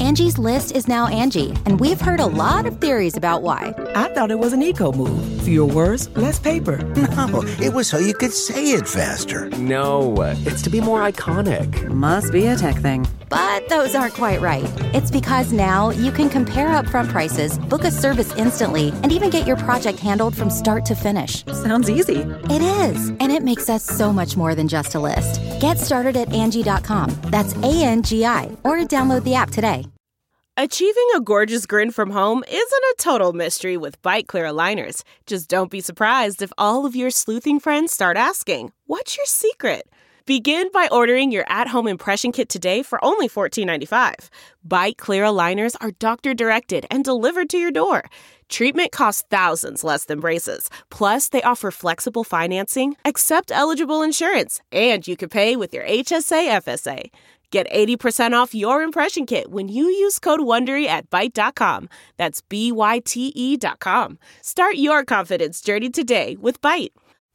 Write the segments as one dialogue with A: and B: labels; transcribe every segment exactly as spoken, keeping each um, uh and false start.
A: Angie's List is now Angie, and we've heard a lot of theories about why.
B: I thought it was an eco move. Fewer words, less paper.
C: No, it was so you could say it faster.
D: No, it's to be more iconic.
E: Must be a tech thing.
A: But those aren't quite right. It's because now you can compare upfront prices, book a service instantly, and even get your project handled from start to finish.
E: Sounds easy.
A: It is, and it makes us so much more than just a list. Get started at Angie dot com. That's A N G I, or download the app today.
F: Achieving a gorgeous grin from home isn't a total mystery with Byte Clear aligners. Just don't be surprised if all of your sleuthing friends start asking, "What's your secret?" Begin by ordering your at-home impression kit today for only fourteen ninety-five. Byte Clear aligners are doctor-directed and delivered to your door. Treatment costs thousands less than braces. Plus, they offer flexible financing, accept eligible insurance, and you can pay with your H S A F S A. Get eighty percent off your impression kit when you use code WONDERY at byte dot com. That's B Y T E dot com. Start your confidence journey today with Byte.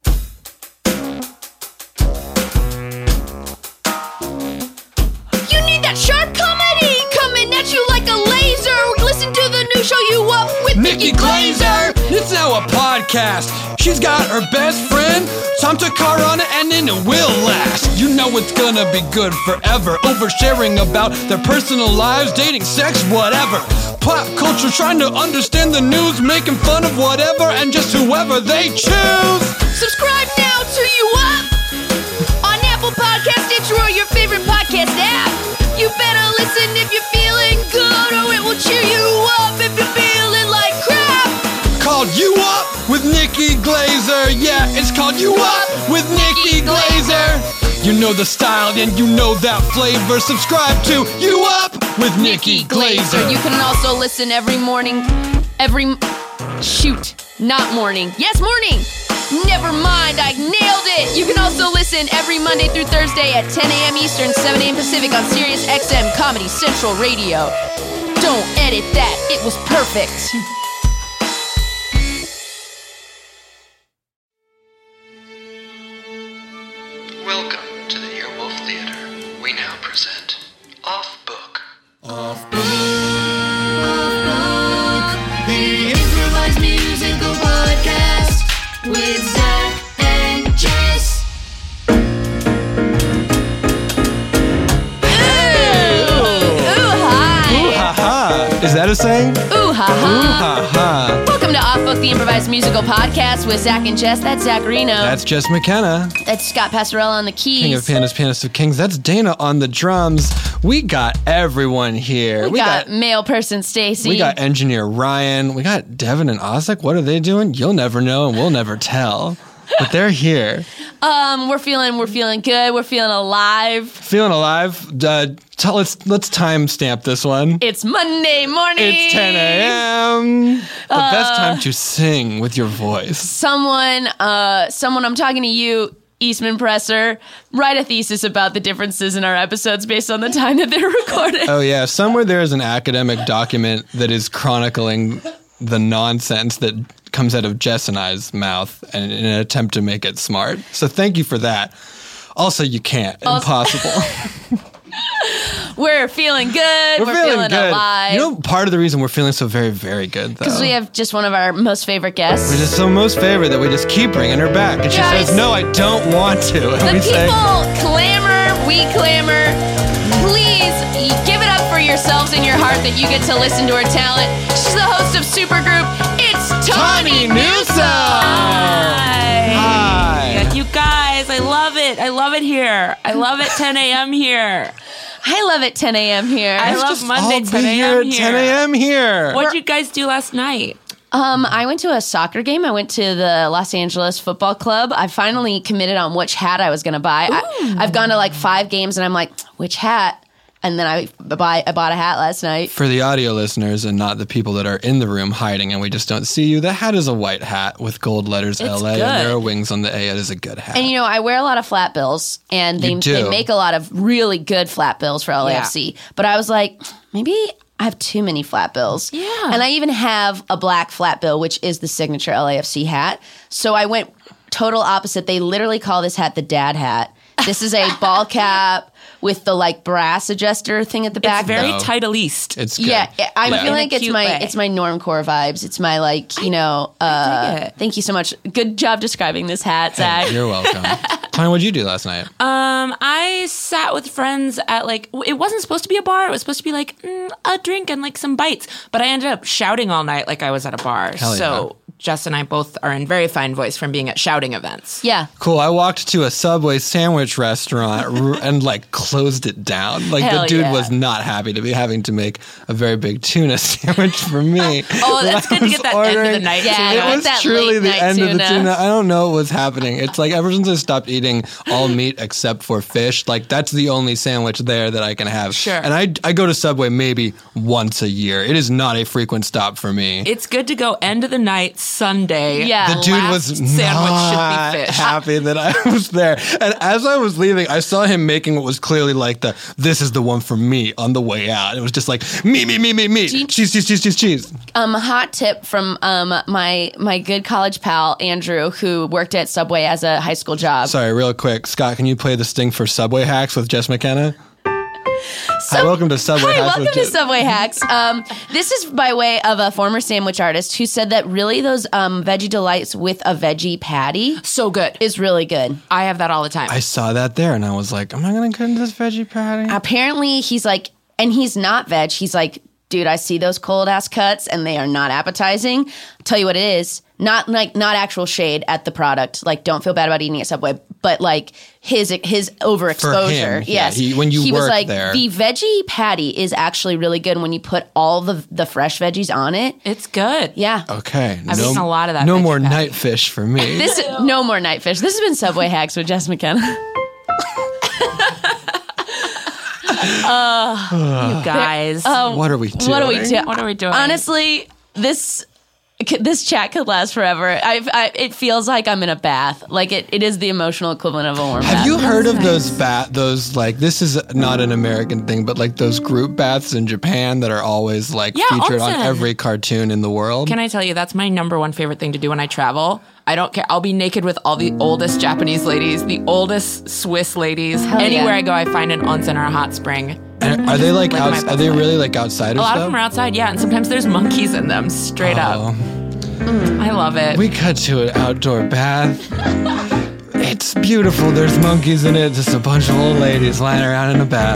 G: You need that sharp comedy coming at you like a laser. Listen to the new Show You Up with
H: Nikki Glazer. It's now a podcast. She's got her best friend, Tom Takar on it, and then it will last. You know it's gonna be good forever. Oversharing about their personal lives, dating, sex, whatever. Pop culture, trying to understand the news, making fun of whatever and just whoever they choose.
G: Subscribe now to You Up on Apple Podcast, Stitcher, or your favorite podcast app. You better listen if you're feeling good, or it will cheer you up if you're feeling like crap.
H: Called You Up with Nikki Glazer. Yeah, it's called You Up with Nikki Glazer. You know the style and you know that flavor. Subscribe to You Up with Nikki Glazer.
G: You can also listen every morning, every, shoot, not morning. Yes, morning. Never mind, I nailed it. You can also listen every Monday through Thursday at ten a.m. Eastern, seven a.m. Pacific on Sirius X M Comedy Central Radio. Don't edit that. It was perfect.
I: Welcome to the Earwolf Theater. We now present Off Book.
G: Off Book. Off Book. The improvised musical podcast with Zach and Jess. Ooh, ooh, hi.
H: Ooh ha ha. Is that a saying?
G: Ooh ha ha.
H: Ooh ha ha.
G: Welcome to Off Book, the improvised musical podcast with Zach and Jess. That's Zach Reno.
H: That's Jess McKenna.
G: That's Scott Passarella on the keys.
H: King of Pianists, Pianist of Kings. That's Dana on the drums. We got everyone here.
G: We, we got, got male person Stacy.
H: We got engineer Ryan. We got Devin and Ozek. What are they doing? You'll never know and we'll never tell. But they're here.
G: Um, we're feeling we're feeling good. We're feeling alive.
H: Feeling alive. Uh, tell, let's let's time stamp this one.
G: It's Monday morning.
H: It's ten a.m. The uh, best time to sing with your voice.
G: Someone, uh, someone, I'm talking to you, Eastman Presser. Write a thesis about the differences in our episodes based on the time that they're recorded.
H: Oh yeah, somewhere there is an academic document that is chronicling the nonsense that comes out of Jess and I's mouth and in an attempt to make it smart. So thank you for that. Also, you can't. Also- Impossible.
G: We're feeling good.
H: We're,
G: we're
H: feeling,
G: feeling
H: good.
G: alive.
H: You know, part of the reason we're feeling so very, very good, though.
G: Because we have just one of our most favorite guests.
H: We're just so most favorite that we just keep bringing her back. And she
G: Guys,
H: says, no, I don't want to. And
G: the
H: we
G: people
H: say,
G: clamor. We clamor. Please give it up for yourselves in your heart that you get to listen to her talent. She's the host of Supergroup. It's Tawny Newsome.
J: Hi.
H: Hi.
J: You guys, I love it. I love it here. I love it ten a.m. here.
G: I love it ten a.m. here.
J: I
H: Let's
J: love
H: just
J: Monday
H: all be
J: ten
H: here
J: a.m.
H: at
J: here.
H: ten a.m. here.
J: What did you guys do last night?
G: Um, I went to a soccer game. I went to the Los Angeles Football Club. I finally committed on which hat I was going to buy. I, I've gone to like five games and I'm like, which hat? And then I buy I bought a hat last night.
H: For the audio listeners and not the people that are in the room hiding and we just don't see you, the hat is a white hat with gold letters
J: It's
H: L A
J: good.
H: and there are wings on the A. It is a good hat.
G: And you know, I wear a lot of flat bills, and they
H: You do.
G: they make a lot of really good flat bills for L A F C. But I was like, maybe I have too many flat bills.
J: Yeah.
G: And I even have a black flat bill, which is the signature L A F C hat. So I went total opposite. They literally call this hat the dad hat. This is a ball cap with the like brass adjuster thing at the back.
J: It's very
H: No.
J: Titleist.
H: It's good.
G: Yeah, I
H: Yeah.
G: feel
J: In a
G: like it's
J: cute
G: my
J: way.
G: it's my normcore vibes. It's my like you know. Uh,
J: dig it.
G: thank you so much. Good job describing this hat, Zach.
H: You're welcome. Tony, what'd you do last night?
J: Um, I sat with friends at like it wasn't supposed to be a bar. It was supposed to be like mm, a drink and like some bites. But I ended up shouting all night like I was at a bar.
H: Hell
J: so Jess and I both are in very fine voice from being at shouting events.
G: Yeah.
H: Cool. I walked to a Subway sandwich restaurant r- and like closed it down. Like
G: Hell
H: the dude
G: yeah.
H: was not happy to be having to make a very big tuna sandwich for me.
J: Oh, that's
H: When I
J: good to get
H: was
J: that end of the
H: ordering.
J: night
G: Yeah,
J: tuna.
G: I
H: It
G: want
H: was
G: that
H: truly
G: late
H: the
G: night
H: end of the
G: tuna.
H: tuna. I don't know what was happening. It's like ever since I stopped eating all meat except for fish, like that's the only sandwich there that I can have.
J: Sure.
H: And I, I go to Subway maybe once a year. It is not a frequent stop for me.
J: It's good to go end of the night Sunday.
G: Yeah.
H: The dude
J: Last
H: was
J: sandwich
H: not
J: should be fish.
H: happy that I was there. And as I was leaving, I saw him making what was clearly like the, this is the one for me on the way out. It was just like, me, me, me, me, me.
G: you-
H: Cheese, cheese, cheese, cheese, cheese.
G: Um, a hot tip from um my my good college pal Andrew, who worked at Subway as a high school job.
H: Sorry, real quick. Scott, can you play the sting for Subway Hacks with Jess McKenna? Hi, welcome to Subway
G: Hi,
H: Hacks
G: welcome
H: with
G: to
H: Jess.
G: Subway Hacks. Um, this is by way of a former sandwich artist who said that really those um, veggie delights with a veggie patty
J: So good.
G: is really good.
J: I have that all the time.
H: I saw that there and I was like, am I going to get into this veggie patty?
G: Apparently, he's like, and he's not veg. He's like, dude, I see those cold ass cuts and they are not appetizing. I'll tell you what it is. Not like not actual shade at the product. Like, don't feel bad about eating at Subway, but like his his overexposure.
H: For him, yeah,
G: yes,
H: he- when you
G: he was
H: work
G: like
H: there.
G: the veggie patty is actually really good when you put all the the fresh veggies on it.
J: it's good.
G: Yeah.
H: Okay.
J: I've
H: no,
J: eaten a lot of that
H: No
J: veggie
H: more
J: patty.
H: night fish for me.
G: This no more night fish. This has been Subway Hacks with Jess McKenna.
J: You guys.
G: Oh,
H: what are we doing?
G: what are we doing?
J: What are we doing?
G: Honestly, this this chat could last forever. I've, I, it feels like I'm in a bath. Like it, it is the emotional equivalent of a warm bath.
H: Have you heard of those bath? Those like this is not an American thing, but like those group baths in Japan that are always like
J: Yeah,
H: featured on
J: onsen.
H: every cartoon in the world.
J: Can I tell you, that's my number one favorite thing to do when I travel. I don't care. I'll be naked with all the oldest Japanese ladies, the oldest Swiss ladies.
G: Hell
J: Anywhere
G: yeah.
J: I go, I find an onsen or a hot spring.
H: And are they like
J: Live my
H: outs-
J: best
H: Are they
J: life.
H: really like outside
J: A
H: of
J: lot
H: stuff?
J: of them are outside, yeah, and sometimes there's monkeys in them, straight
H: Oh.
J: up. I love it.
H: We cut to an outdoor bath. It's beautiful. There's monkeys in it. Just a bunch of old ladies lying around in a bath.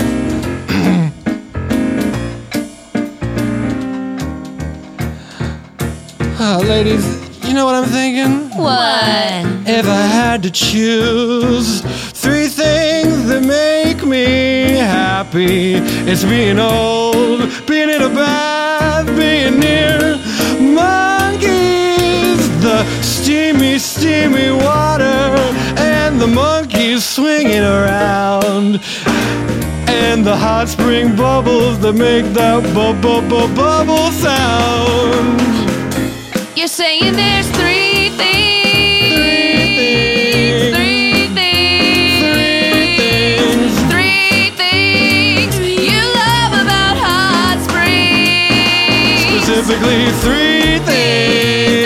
H: Oh, ladies, you know what I'm thinking?
G: What?
H: If I had to choose three things that make me happy, it's being old, being in a bath, being near monkeys, the steamy, steamy water, and the monkeys swinging around, and the hot spring bubbles that make that bu-bu-bu- bubble sound.
G: You're saying there's three things.
H: Three things.
G: Three things.
H: Three things.
G: Three things you love about hot springs.
H: Specifically, three things.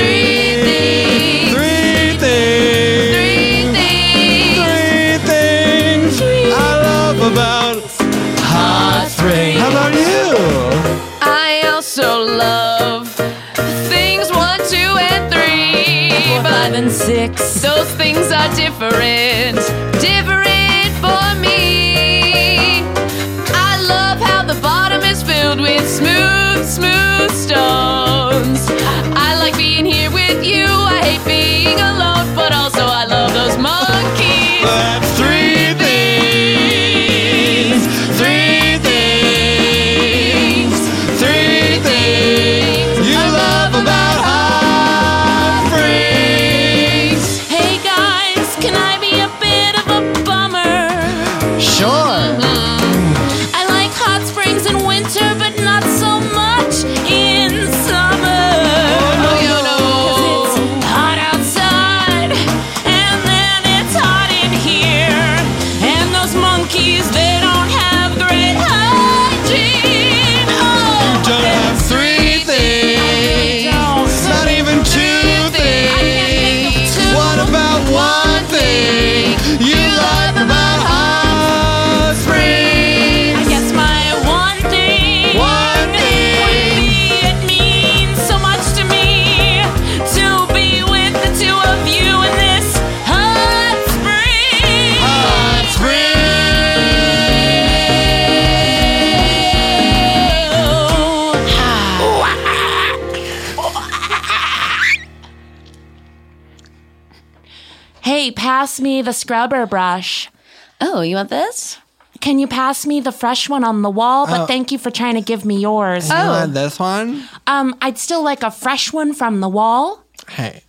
G: Three things.
H: Three things.
G: Three things.
H: Three things I love about hot springs. How about you?
G: I also love things one, two, and three.
J: Four, five, and six.
G: Those things are different, different for me. I love how the bottom is filled with smooth, smooth stones. I like being here with you. I hate being alone, but also I love those monkeys.
H: That's three things. Three things. Three things you love about hot springs.
J: Hey guys, can I be a bit of a bummer?
H: Sure.
J: I like hot springs in winter, but not so much in Hey, pass me the scrubber brush.
G: Oh, you want this?
J: Can you pass me the fresh one on the wall? But
H: Oh.
J: thank you for trying to give me yours.
H: You want this one?
J: Um, I'd still like a fresh one from the wall.
H: Hey.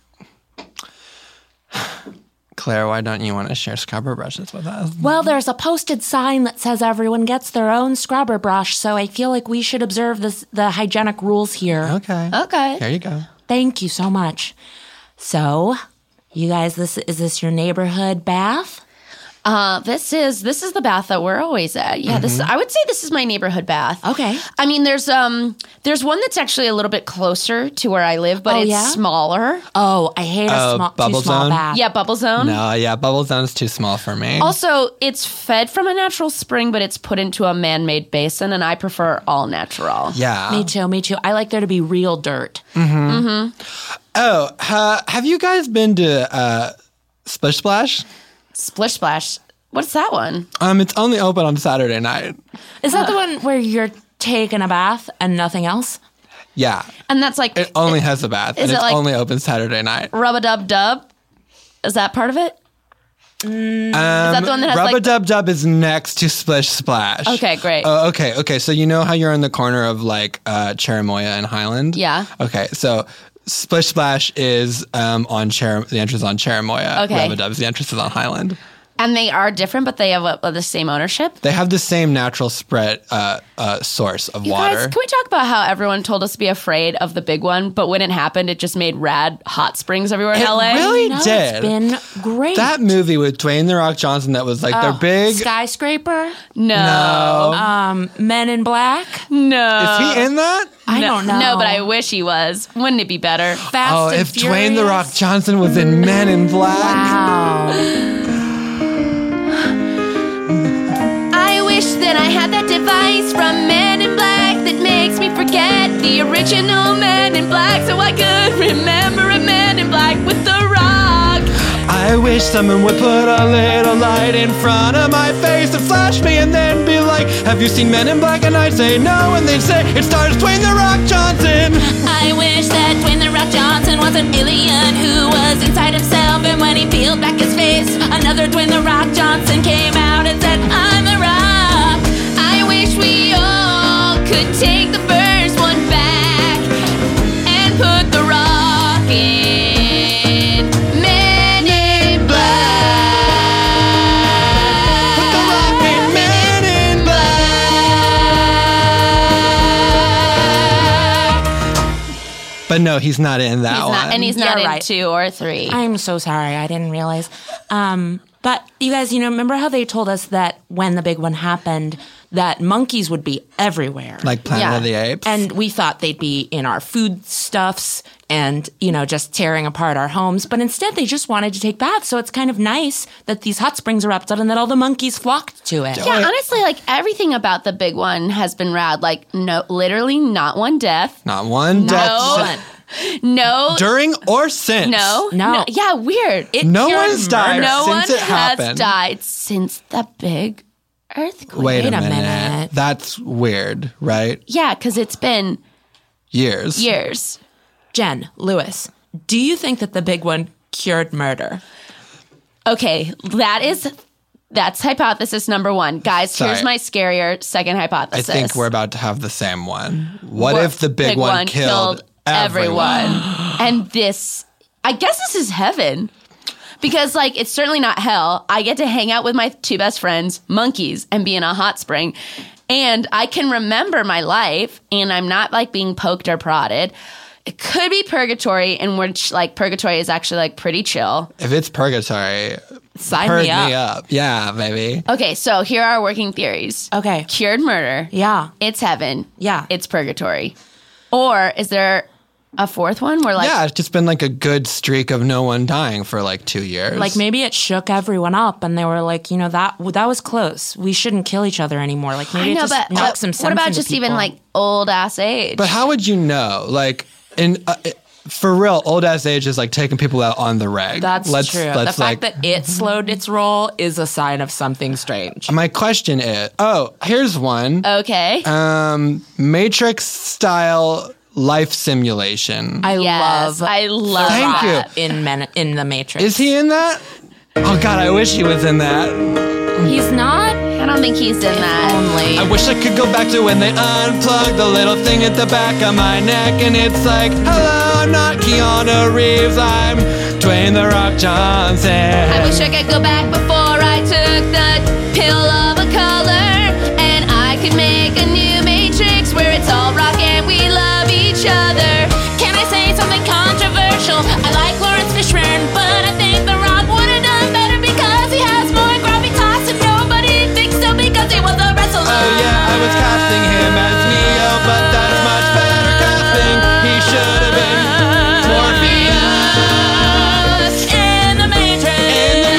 H: Claire, why don't you want to share scrubber brushes with us?
J: Well, there's a posted sign that says everyone gets their own scrubber brush, so I feel like we should observe this, the hygienic rules here.
H: Okay.
G: Okay.
H: Here you go.
J: Thank you so much. So, you guys, this is this your neighborhood bath?
G: Uh, this is this is the bath that we're always at. Yeah, this I would say this is my neighborhood bath.
J: Okay.
G: I mean, there's um there's one that's actually a little bit closer to where I live, but
J: Oh,
G: it's
J: yeah?
G: smaller.
J: Oh, I hate a
H: Oh,
J: small, too
H: bubble
J: small
H: zone?
J: bath.
G: Yeah, bubble zone.
H: No, yeah, Bubble Zone's too small for me.
G: Also, it's fed from a natural spring, but it's put into a man-made basin, and I prefer all natural.
H: yeah.
J: Me too, me too. I like there to be real dirt.
H: Oh, uh, have you guys been to uh, Splish Splash?
G: Splish Splash. What's that one?
H: Um, it's only open on Saturday night.
J: Is that the one where you're taking a bath and nothing else?
H: Yeah.
G: And that's like
H: It only has a bath,
G: is
H: and
G: it
H: it's
G: like-
H: only open Saturday night.
G: Rub-a-dub-dub. Is that part of it?
H: Um,
G: Is that the one that has
H: Rubba
G: like?
H: Dub Dub is next to Splish Splash.
G: Okay, great.
H: Oh, okay, okay. So you know how you're in the corner of like uh, Cherimoya and Highland?
G: Yeah.
H: Okay, so Splish Splash is um, on Cher. The entrance is on Cherimoya.
G: Okay.
H: Rubba Dub's the entrance is on Highland.
G: And they are different, but they have uh, the same ownership.
H: They have the same natural spread uh, uh, source of
G: You
H: water.
G: guys, can we talk about how everyone told us to be afraid of the big one, but when it happened, it just made rad hot springs everywhere in
H: It
G: L A?
H: really
J: No,
H: did.
J: it's been great.
H: That movie with Dwayne The Rock Johnson that was like
J: Oh,
H: their big.
J: skyscraper,
G: No.
J: um, Men in Black.
G: No.
H: Is he in that?
J: I
G: no,
J: don't know.
G: No, but I wish he was. Wouldn't it be better?
J: Fast
H: Oh,
J: and
H: if Dwayne The Rock
J: Furious.
H: Johnson was in Men in Black.
J: Wow.
G: I wish that I had that device from Men in Black that makes me forget the original Men in Black so I could remember a Man in Black with The Rock.
H: I wish someone would put a little light in front of my face and flash me and then be like, have you seen Men in Black? And I'd say no, and they'd say, it stars Dwayne The Rock Johnson.
J: I wish that Dwayne The Rock Johnson was an alien who was inside himself, and when he peeled back his face, another Dwayne The Rock Johnson came out and said, I'm The Rock.
G: I wish we all could take the first one back and put The Rock in Men in Black.
H: Put The Rock in Men in Black. But no, he's not in that
G: He's
H: one.
G: not, and he's not
J: You're
G: in
J: right.
G: two or three.
J: I'm so sorry. I didn't realize. Um, but you guys, you know, remember how they told us that when the big one happened, that monkeys would be everywhere.
H: Like Planet
G: Yeah.
H: of the Apes.
J: And we thought they'd be in our foodstuffs and, you know, just tearing apart our homes. But instead, they just wanted to take baths. So it's kind of nice that these hot springs erupted and that all the monkeys flocked to it.
G: Yeah, honestly, like everything about the big one has been rad. Like, no, literally not one death.
H: not one death
G: No.
H: since-
G: No.
H: during or since.
G: No.
J: No.
G: Yeah, weird.
J: It
H: No
J: cured
H: one's died
J: murder.
G: no
H: since
G: one
H: it
G: has
H: happened.
G: died since the big earthquake.
H: Wait,
J: Wait
H: a
J: a
H: minute.
J: minute.
H: That's weird, right?
G: Yeah, because it's been
H: Years.
G: years.
J: Jen, Lewis, do you think that the big one cured murder?
G: Okay, that is that's hypothesis number one. Guys,
H: Sorry.
G: here's my scarier second
H: I
G: hypothesis.
H: think we're about to have the same one. What
G: What
H: if the big, one, killed, everyone?
G: And this, I guess this is heaven. Because, like, it's certainly not hell. I get to hang out with my two best friends, monkeys, and be in a hot spring. And I can remember my life, and I'm not, like, being poked or prodded. It could be purgatory, in which, like, purgatory is actually, like, pretty chill.
H: If it's purgatory,
J: Sign
H: hurt
J: me up.
H: me up. Yeah, baby.
G: Okay, so here are our working theories.
J: Okay.
G: Cured murder.
J: Yeah.
G: It's heaven.
J: Yeah.
G: It's purgatory. Or is there a fourth one where, like,
H: Yeah, it's just been like a good streak of no one dying for like two years.
J: Like maybe it shook everyone up and they were like, you know, that that was close. We shouldn't kill each other anymore. Like maybe
G: I
J: it
G: know,
J: just
G: but
J: knocked
G: uh,
J: some sense
G: what about
J: into
G: just even,
J: people.
G: like, old ass age?
H: But how would you know? Like, in uh, for real, old ass age is like taking people out on the reg.
J: That's
H: let's,
J: true.
H: Let's
J: the
H: like,
J: fact that it slowed its roll is a sign of something strange.
H: my question is, oh, here's one.
G: Okay.
H: Um, Matrix style life simulation.
J: I
G: Yes,
J: love
G: I love
H: Thank
G: that.
H: you.
J: in Men, in the Matrix.
H: Is he in that? Oh God, I wish he was in that.
J: He's not?
G: I don't think he's in that.
J: Only.
H: I wish I could go back to when they unplugged the little thing at the back of my neck, and it's like, hello, I'm not Keanu Reeves, I'm Dwayne The Rock Johnson.
G: I wish I could go back before I took the pill of a color, and I could make a new Matrix where it's all rock and we love each other.
J: Can I say something controversial? I like Lawrence Fishburne, but I think The Rock would have done better because he has more gravitas and nobody thinks so because he was a wrestler.
H: Oh yeah, I was casting him as Neo, but that's much better casting. He should have been Morpheus
J: in the Matrix.
H: in the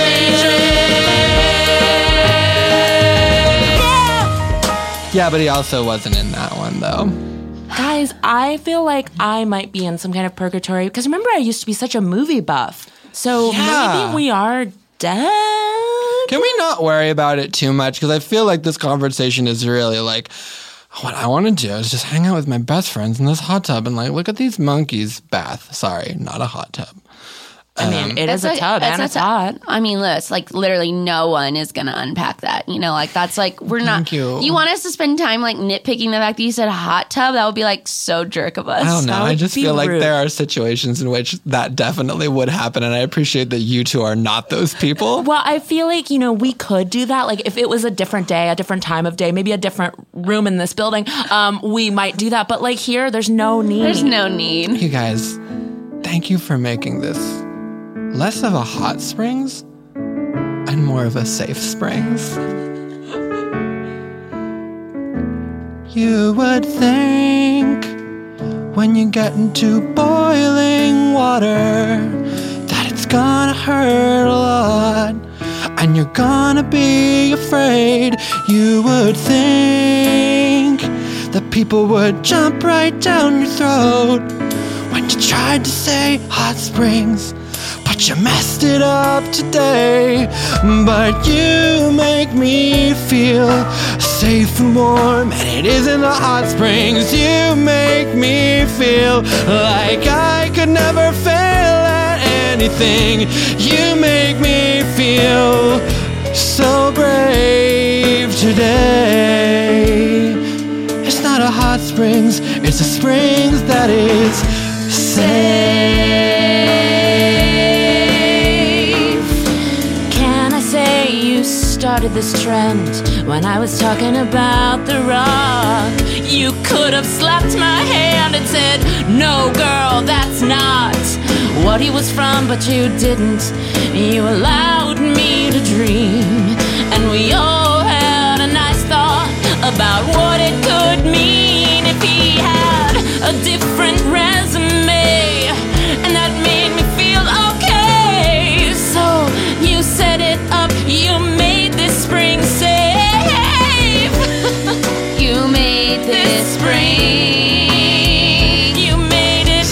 H: Matrix.
J: Yeah.
H: Yeah, but he also wasn't in that one though.
J: Guys, I feel like I might be in some kind of purgatory because remember I used to be such a movie buff. So
H: Yeah.
J: maybe we are dead.
H: Can we not worry about it too much? Because I feel like this conversation is really like, what I want to do is just hang out with my best friends in this hot tub and like, look at these monkeys bath. Sorry, not a hot tub.
J: I mean, it is a
G: That's
J: tub
G: that's
J: and
G: a
J: it's
G: tu-
J: hot.
G: I mean, Liz, like literally no one is gonna unpack that. You know, like that's like we're not.
H: Thank you.
G: want us to spend time like nitpicking the fact that you said hot tub? That would be like so jerk of us.
H: I don't know.
J: That
H: I
J: would
H: just
J: be
H: feel like
J: rude.
H: there are situations in which that definitely would happen. And I appreciate that you two are not those people.
J: Well, I feel like, you know, we could do that. Like if it was a different day, a different time of day, maybe a different room in this building, um, we might do that. But like here, there's no need.
G: There's no need.
H: You guys, thank you for making this less of a hot springs and more of a safe springs. You would think when you get into boiling water that it's gonna hurt a lot and you're gonna be afraid. You would think that people would jump right down your throat when you tried to say hot springs, but you messed it up today. But you make me feel safe and warm, and it isn't the hot springs. You make me feel like I could never fail at anything. You make me feel so brave today. It's not a hot springs, it's a springs that is safe.
J: Started this trend when I was talking about The Rock. You could have slapped my hand and said, no girl, that's not what he was from, but you didn't. You allowed me to dream, and we all had a nice thought about what it could mean if he had a different resume, and that made me feel okay. So you set it up, you made spring safe. You made this spring. You made it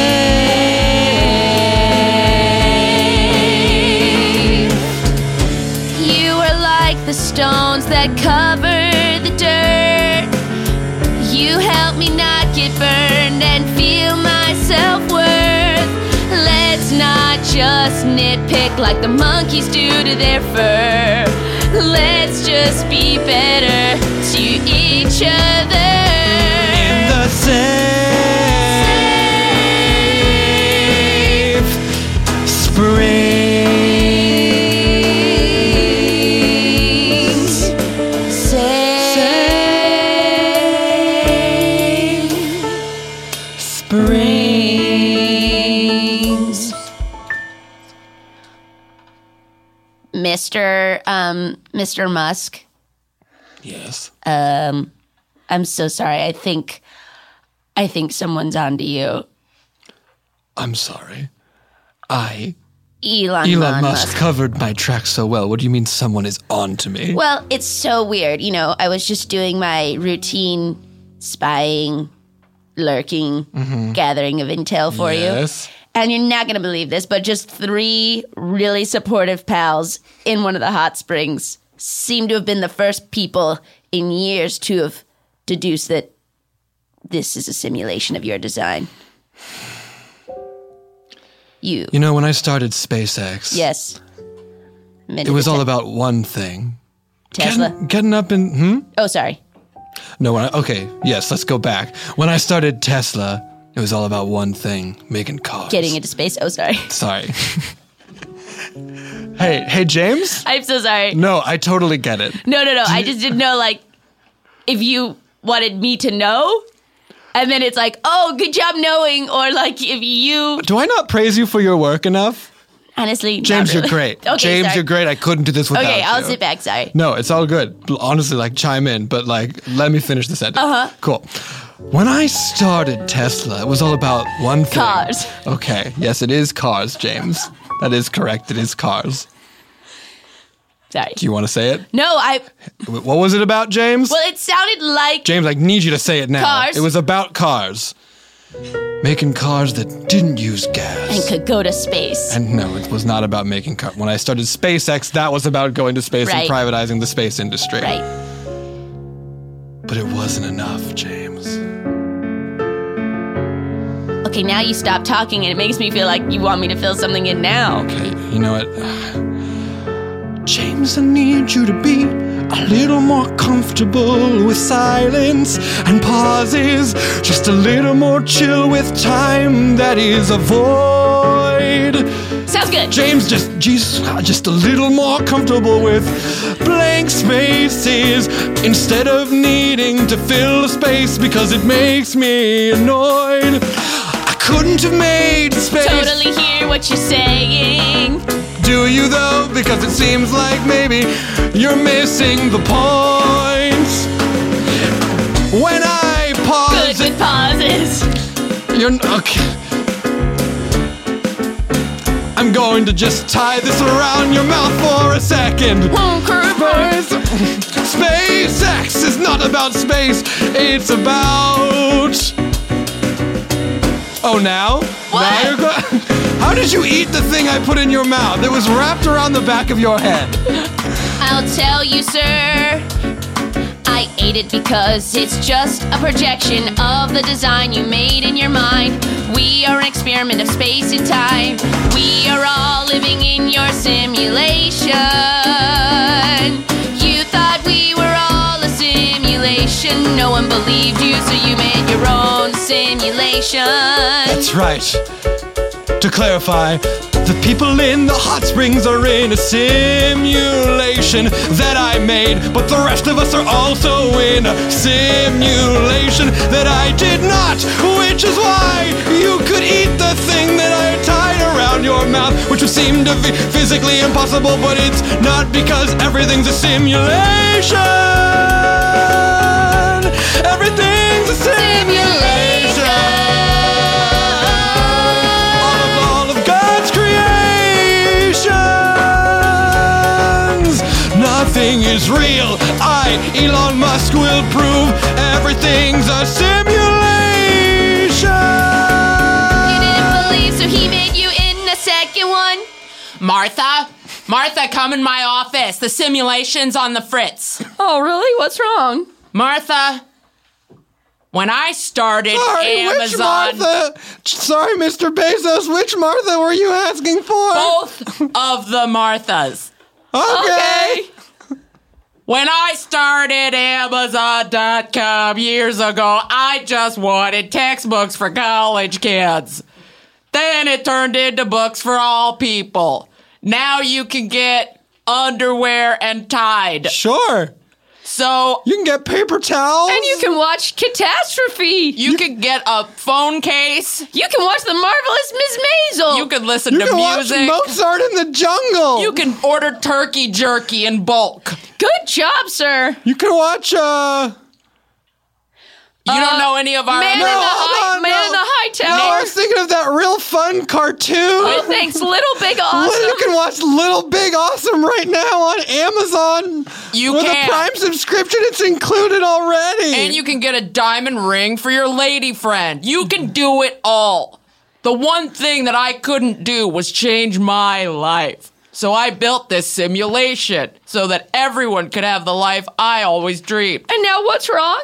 J: safe. You were like the stones that cover the dirt. You helped me not get burned and feel my self-worth. Let's not just nitpick like the monkeys do to their fur. Let's just be better to each other.
H: In the safe springs.
G: Safe springs. Mister Um, Mister Musk.
H: Yes.
G: Um, I'm so sorry. I think, I think someone's onto you.
H: I'm sorry. I,
G: Elon,
H: Elon Musk,
G: Musk.
H: covered my tracks so well. What do you mean someone is on to me?
G: Well, it's so weird. You know, I was just doing my routine spying, lurking, gathering of intel for you.
H: Yes.
G: And you're not going to believe this, but just three really supportive pals in one of the hot springs seem to have been the first people in years to have deduced that this is a simulation of your design. You.
H: You know, when I started SpaceX,
G: Yes.
H: It was all about one thing.
G: Tesla.
H: Getting, getting up and, hmm?
G: Oh, sorry.
H: No, when I, okay, yes, let's go back. When I started Tesla, it was all about one thing, making cars.
G: Getting into space. Oh, sorry.
H: Sorry. hey, hey, James?
G: I'm so sorry.
H: No, I totally get it.
G: No, no, no. I just didn't know, like, if you wanted me to know, and then it's like, oh, good job knowing, or like if you...
H: Do I not praise you for your work enough?
G: Honestly,
H: James,
G: not really.
H: you're great.
G: Okay,
H: James,
G: sorry.
H: you're great. I couldn't do this without you.
G: Okay, I'll sit back. Sorry.
H: No, it's all good. Honestly, like, chime in, but, like, let me finish the sentence.
G: Uh-huh.
H: Cool. When I started Tesla, it was all about one thing.
G: Cars.
H: Okay. Yes, it is cars, James. That is correct. It is cars.
G: Sorry.
H: Do you want to say it?
G: No, I...
H: What was it about, James?
G: Well, it sounded like...
H: James, I need you to say it now.
G: Cars.
H: It was about cars. Making cars that didn't use gas.
G: And could go to space.
H: And no, it was not about making cars. When I started SpaceX, that was about going to space
G: Right.
H: and privatizing the space industry.
G: Right.
H: But it wasn't enough, James.
G: Okay, now you stop talking and it makes me feel like you want me to fill something in now.
H: Okay, you know what? James, I need you to be a little more comfortable with silence and pauses. Just a little more chill with time that is a void.
G: Sounds good.
H: James, just, just, just a little more comfortable with blank spaces instead of needing to fill a space because it makes me annoyed. I couldn't have made space.
G: Totally hear what you're saying.
H: Do you though? Because it seems like maybe you're missing the point. When I pause,
G: Good with pauses.
H: you're okay. I'm going to just tie this around your mouth for a second. Space, SpaceX is not about space. It's about. Oh, now?
G: What?
H: Now you're go- How did you eat the thing I put in your mouth? It was wrapped around the back of your head.
G: I'll tell you, sir. I ate it because it's just a projection of the design you made in your mind. We are an experiment of space and time. We are all living in your simulation. You thought we were all a simulation. No one believed you, so you made your own simulation.
H: That's right. To clarify, the people in the hot springs are in a simulation that I made, but the rest of us are also in a simulation that I did not, which is why you could eat the thing that I tied around your mouth, which would seem to be physically impossible, but it's not because everything's a simulation. Everything's a simulation. Nothing is real. I, Elon Musk, will prove everything's a simulation.
G: You didn't believe, so he made you in the second one?
J: Martha? Martha, come in my office. The simulation's on the fritz.
G: Oh, really? What's wrong?
J: Martha, when I started
H: Sorry,
J: Amazon...
H: which Martha? Sorry, Mister Bezos, which Martha were you asking for?
J: Both of the Marthas.
H: Okay.
J: When I started Amazon dot com years ago, I just wanted textbooks for college kids. Then it turned into books for all people. Now you can get underwear and Tide.
H: Sure.
J: So
H: you can get paper towels.
G: And you can watch Catastrophe.
J: You, you can get a phone case.
G: You can watch The Marvelous Miss Maisel.
J: You can listen
H: you
J: to
H: can
J: music.
H: You can watch Mozart in the Jungle.
J: You can order turkey jerky in bulk.
G: Good job, sir.
H: You can watch, uh...
J: You
G: uh,
J: don't know any of our...
G: Man,
H: no,
G: in, the high,
H: no,
G: man
H: no.
G: in the High Tower.
H: No, I was thinking of that real fun cartoon.
G: Oh, thanks. Little Big Awesome.
H: You can watch Little Big Awesome right now on Amazon.
J: You
H: With
J: can.
H: a Prime subscription, it's included already.
J: And you can get a diamond ring for your lady friend. You can do it all. The one thing that I couldn't do was change my life. So I built this simulation so that everyone could have the life I always dreamed.
G: And now what's wrong?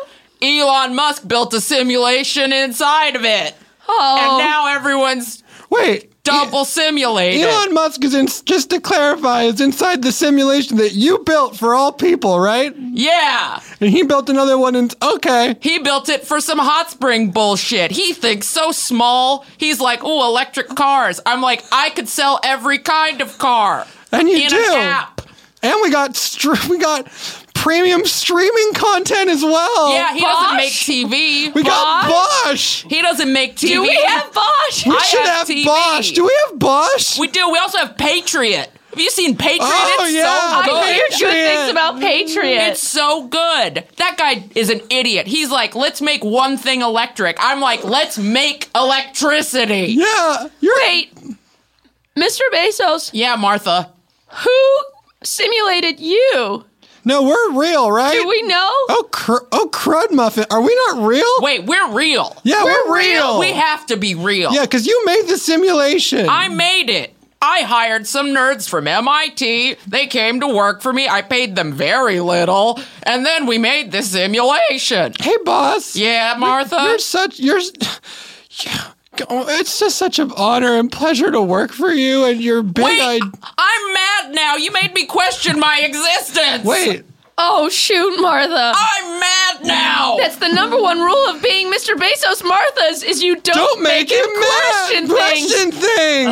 J: Elon Musk built a simulation inside of it.
G: Oh.
J: And now everyone's...
H: Wait,
E: double simulated.
H: Elon Musk is in, just to clarify, is inside the simulation that you built for all people, right?
E: Yeah.
H: And he built another one and okay.
E: He built it for some hot spring bullshit. He thinks so small. He's like, ooh, electric cars. I'm like, I could sell every kind of car.
H: And you
E: in
H: do.
E: an app.
H: And we got str- we got premium streaming content as well.
E: Yeah, he
G: Bosch?
E: doesn't make T V.
H: We got Bosch.
E: He doesn't make T V.
G: Do we have Bosch?
H: We
E: I
H: should
E: have
H: have
E: T V.
H: Bosch. Do we have Bosch?
E: We do. We also have Patriot. Have you seen Patriot?
H: Oh,
E: it's
H: yeah.
E: so good.
G: I hear good
H: Patriot.
G: things about Patriot.
E: It's so good. That guy is an idiot. He's like, let's make one thing electric. I'm like, let's make electricity.
H: Yeah. You're
G: Wait, Mister Bezos,
E: Yeah, Martha.
G: who simulated you?
H: No, we're real, right?
G: Do we know?
H: Oh, cr- oh, crud muffin. Are we not real?
E: Wait, we're real.
H: Yeah, we're, real.
E: We have to be real.
H: Yeah, because you made the simulation.
E: I made it. I hired some nerds from M I T. They came to work for me. I paid them very little. And then we made this simulation.
H: Hey, boss.
E: Yeah, Martha?
H: You're such. You're. Yeah. Oh, it's just such an honor and pleasure to work for you, and you're big.
E: Wait,
H: I-
E: I'm mad now. You made me question my existence.
H: Wait.
G: Oh, shoot, Martha.
E: I'm mad now.
G: That's the number one rule of being Mister Bezos Martha's is you don't,
H: Don't make,
G: him
H: him
G: question
H: mad.
G: things.
H: Question things.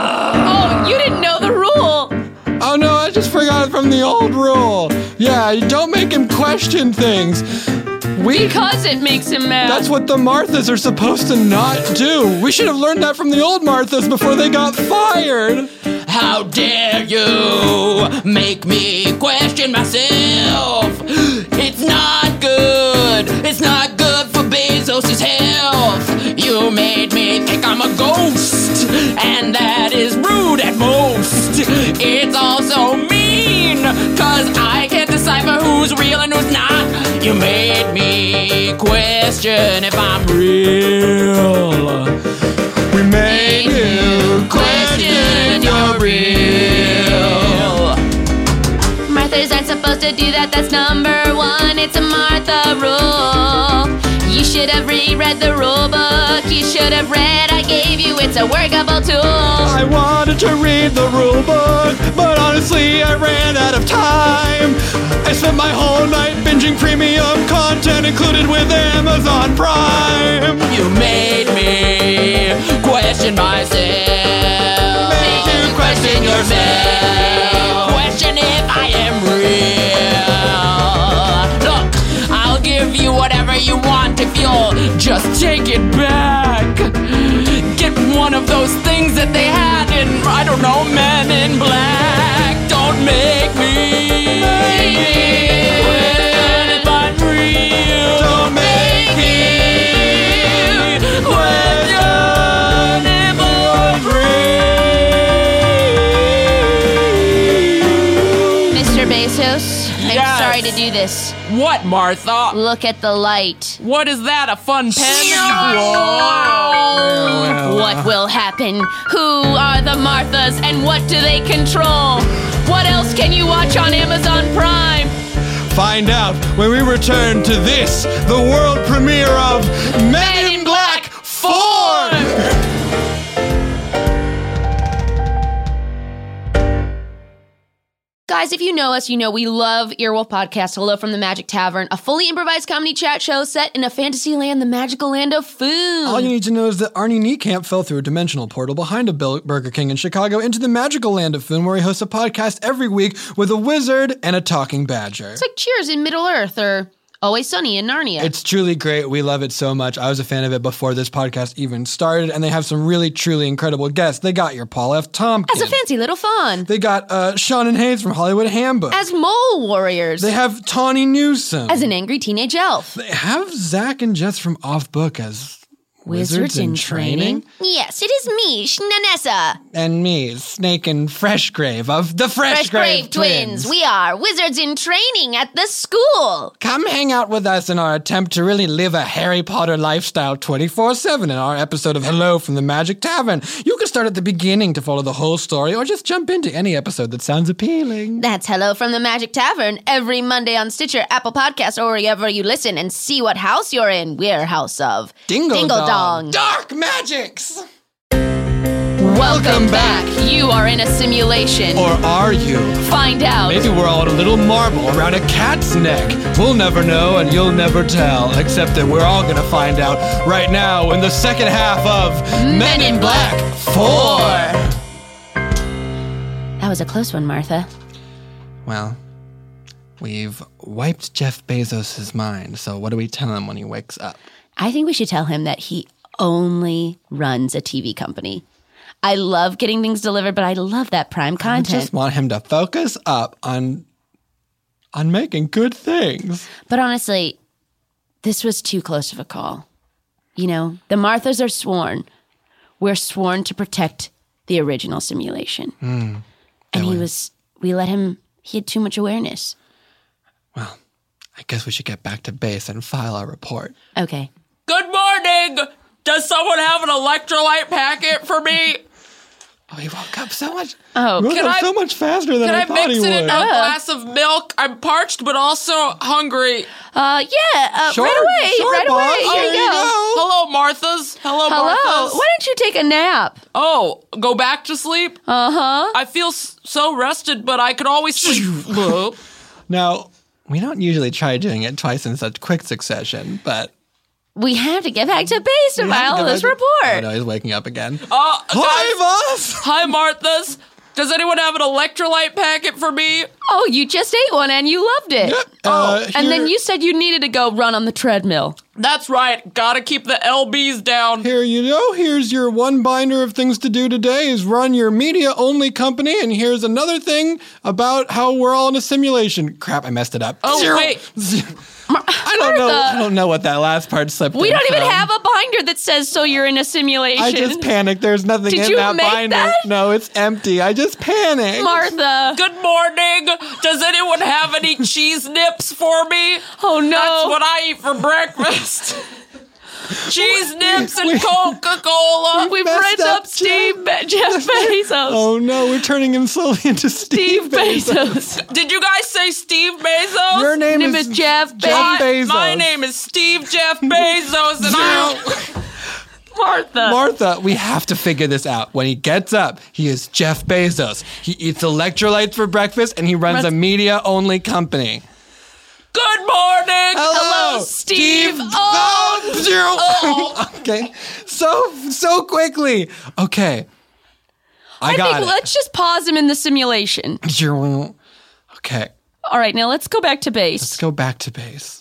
G: Oh, you didn't know the rule.
H: Oh no, I just forgot it from the old rule. Yeah, you don't make him question things. We.
G: Because it makes him mad.
H: That's what the Marthas are supposed to not do. We should have learned that from the old Marthas before they got fired.
E: How dare you make me question myself? It's not good. It's not good for Bezos' health. You made me think I'm a ghost, and that is rude at most. It's also mean, cause I can't decipher who's real and who's not. You made me question if I'm real.
H: We made you question you're real.
G: Marthas aren't supposed to do that, that's number one. It's a Martha rule. You should have reread the rule book. You should have read I gave you, it's a workable tool.
H: I wanted to read the rule book, but honestly I ran out of time. I spent my whole night binging premium content included with Amazon Prime.
E: You made me question myself.
H: Make you question yourself.
E: Question if I am real. Look, I'll give you whatever you want if you'll just take it back. Get one of those things that they had in, I don't know, Men in Black. Don't make me question if I'm real.
H: Don't make me
E: question if I'm real.
G: Mister Bezos, I'm
E: Yes.
G: sorry to do this.
E: What, Martha?
G: Look at the light.
E: What is that, a fun pen?
G: What will happen? Who are the Marthas and what do they control? What else can you watch on Amazon Prime?
H: Find out when we return to this, the world premiere of Men in Black four!
G: Guys, if you know us, you know we love Earwolf Podcast, Hello from the Magic Tavern, a fully improvised comedy chat show set in a fantasy land, the magical land of food.
H: All you need to know is that Arnie Niekamp fell through a dimensional portal behind a Bil- Burger King in Chicago into the magical land of Foon, where he hosts a podcast every week with a wizard and a talking badger.
G: It's like Cheers in Middle Earth or Always Sunny in Narnia.
H: It's truly great. We love it so much. I was a fan of it before this podcast even started, and they have some really, truly incredible guests. They got your Paul F. Tompkins.
G: As a fancy little fawn.
H: They got uh, Sean and Hayes from Hollywood Handbook.
G: As mole warriors.
H: They have Tawny Newsome.
G: As an angry teenage elf.
H: They have Zach and Jess from Off Book as Wizards, in training?
G: Yes, it is me, Shnanessa.
H: And me, Snake and Freshgrave of the Freshgrave
G: Freshgrave
H: twins.
G: twins. We are wizards in training at the school.
H: Come hang out with us in our attempt to really live a Harry Potter lifestyle twenty-four seven in our episode of Hello from the Magic Tavern. You can start at the beginning to follow the whole story, or just jump into any episode that sounds appealing.
G: That's Hello from the Magic Tavern every Monday on Stitcher, Apple Podcasts, or wherever you listen and see what house you're in. We're House of
H: Dingle,
G: Dingle
H: Dong.
G: Dong.
H: Dark Magics!
G: Welcome back. You are in a simulation.
H: Or are you?
G: Find out.
H: Maybe we're all in a little marble around a cat's neck. We'll never know and you'll never tell, except that we're all gonna find out right now in the second half of Men, Men in Black, Black four.
J: That was a close one, Martha.
H: Well, we've wiped Jeff Bezos' mind, so what do we tell him when he wakes up?
J: I think we should tell him that he only runs a T V company. I love getting things delivered, but I love that Prime content.
H: I just want him to focus up on on making good things.
J: But honestly, this was too close of a call. You know, the Marthas are sworn. We're sworn to protect the original simulation.
H: Mm,
J: and he
H: we...
J: was, we let him, he had too much awareness.
H: Well, I guess we should get back to base and file our report.
J: Okay.
E: Good morning! Does someone have an electrolyte packet for me?
H: Oh, he woke up so much.
J: Oh,
H: he woke
E: can
H: up
E: I,
H: so much faster than
E: can
H: I,
E: I
H: thought
E: mix
H: he
E: it
H: would.
E: in a glass of milk? I'm parched, but also hungry.
J: Uh, yeah, uh,
H: sure,
J: right away,
H: sure,
J: right
H: boss.
J: away. Here
H: There
J: you go.
H: you go.
E: Hello, Marthas. Hello,
J: Hello.
E: Marthas.
J: Why don't you take a nap?
E: Oh, go back to sleep?
J: Uh-huh.
E: I feel s- so rested, but I could always sleep.
H: Now, we don't usually try doing it twice in such quick succession, but...
J: We have to get back to base to file this report.
H: Oh, no, he's waking up again.
E: Uh,
H: Hi, boss!
E: Hi, Marthas. Does anyone have an electrolyte packet for me?
J: Oh, you just ate one and you loved it.
H: Yeah,
J: oh,
H: uh,
J: and then
H: here-
J: you said you needed to go run on the treadmill.
E: That's right. Gotta keep the L Bs down.
H: Here, you know, here's your one binder of things to do today is run your media-only company, and here's another thing about how we're all in a simulation. Crap, I messed it up.
E: Oh,
H: Zero.
E: wait.
H: Zero. I don't know. I don't know what that last part slipped.
J: We
H: in
J: don't even
H: from.
J: have a binder that says so you're in a simulation.
H: I just panicked. There's nothing
J: Did
H: in
J: you
H: that
J: make
H: binder.
J: that?
H: No, it's empty. I just panicked.
J: Martha.
E: Good morning. Does anyone have any cheese nips for me?
J: Oh, no.
E: That's what I eat for breakfast. Cheese nips and Coca-Cola.
J: We've
H: messed
J: ripped
H: up
J: up Steve Be- Jeff Bezos.
H: Oh no, we're turning him slowly into Steve,
J: Steve Bezos.
E: Did you guys say Steve Bezos?
H: Your name,
J: Name
H: is
J: is Jeff
H: Jeff
J: Be-
H: Bezos.
E: My name is Steve Jeff Bezos, and I...
J: Martha.
H: Martha, we have to figure this out. When he gets up, he is Jeff Bezos. He eats electrolytes for breakfast, and he runs
J: Runs-
H: a media-only company.
E: Good morning.
J: Hello, Steve. Oh.
H: Oh. Okay, so so quickly. Okay, I,
J: I
H: got
J: think
H: it.
J: let's just pause him in the simulation.
H: Okay,
J: All right, now let's go back to base.
H: let's go back to base.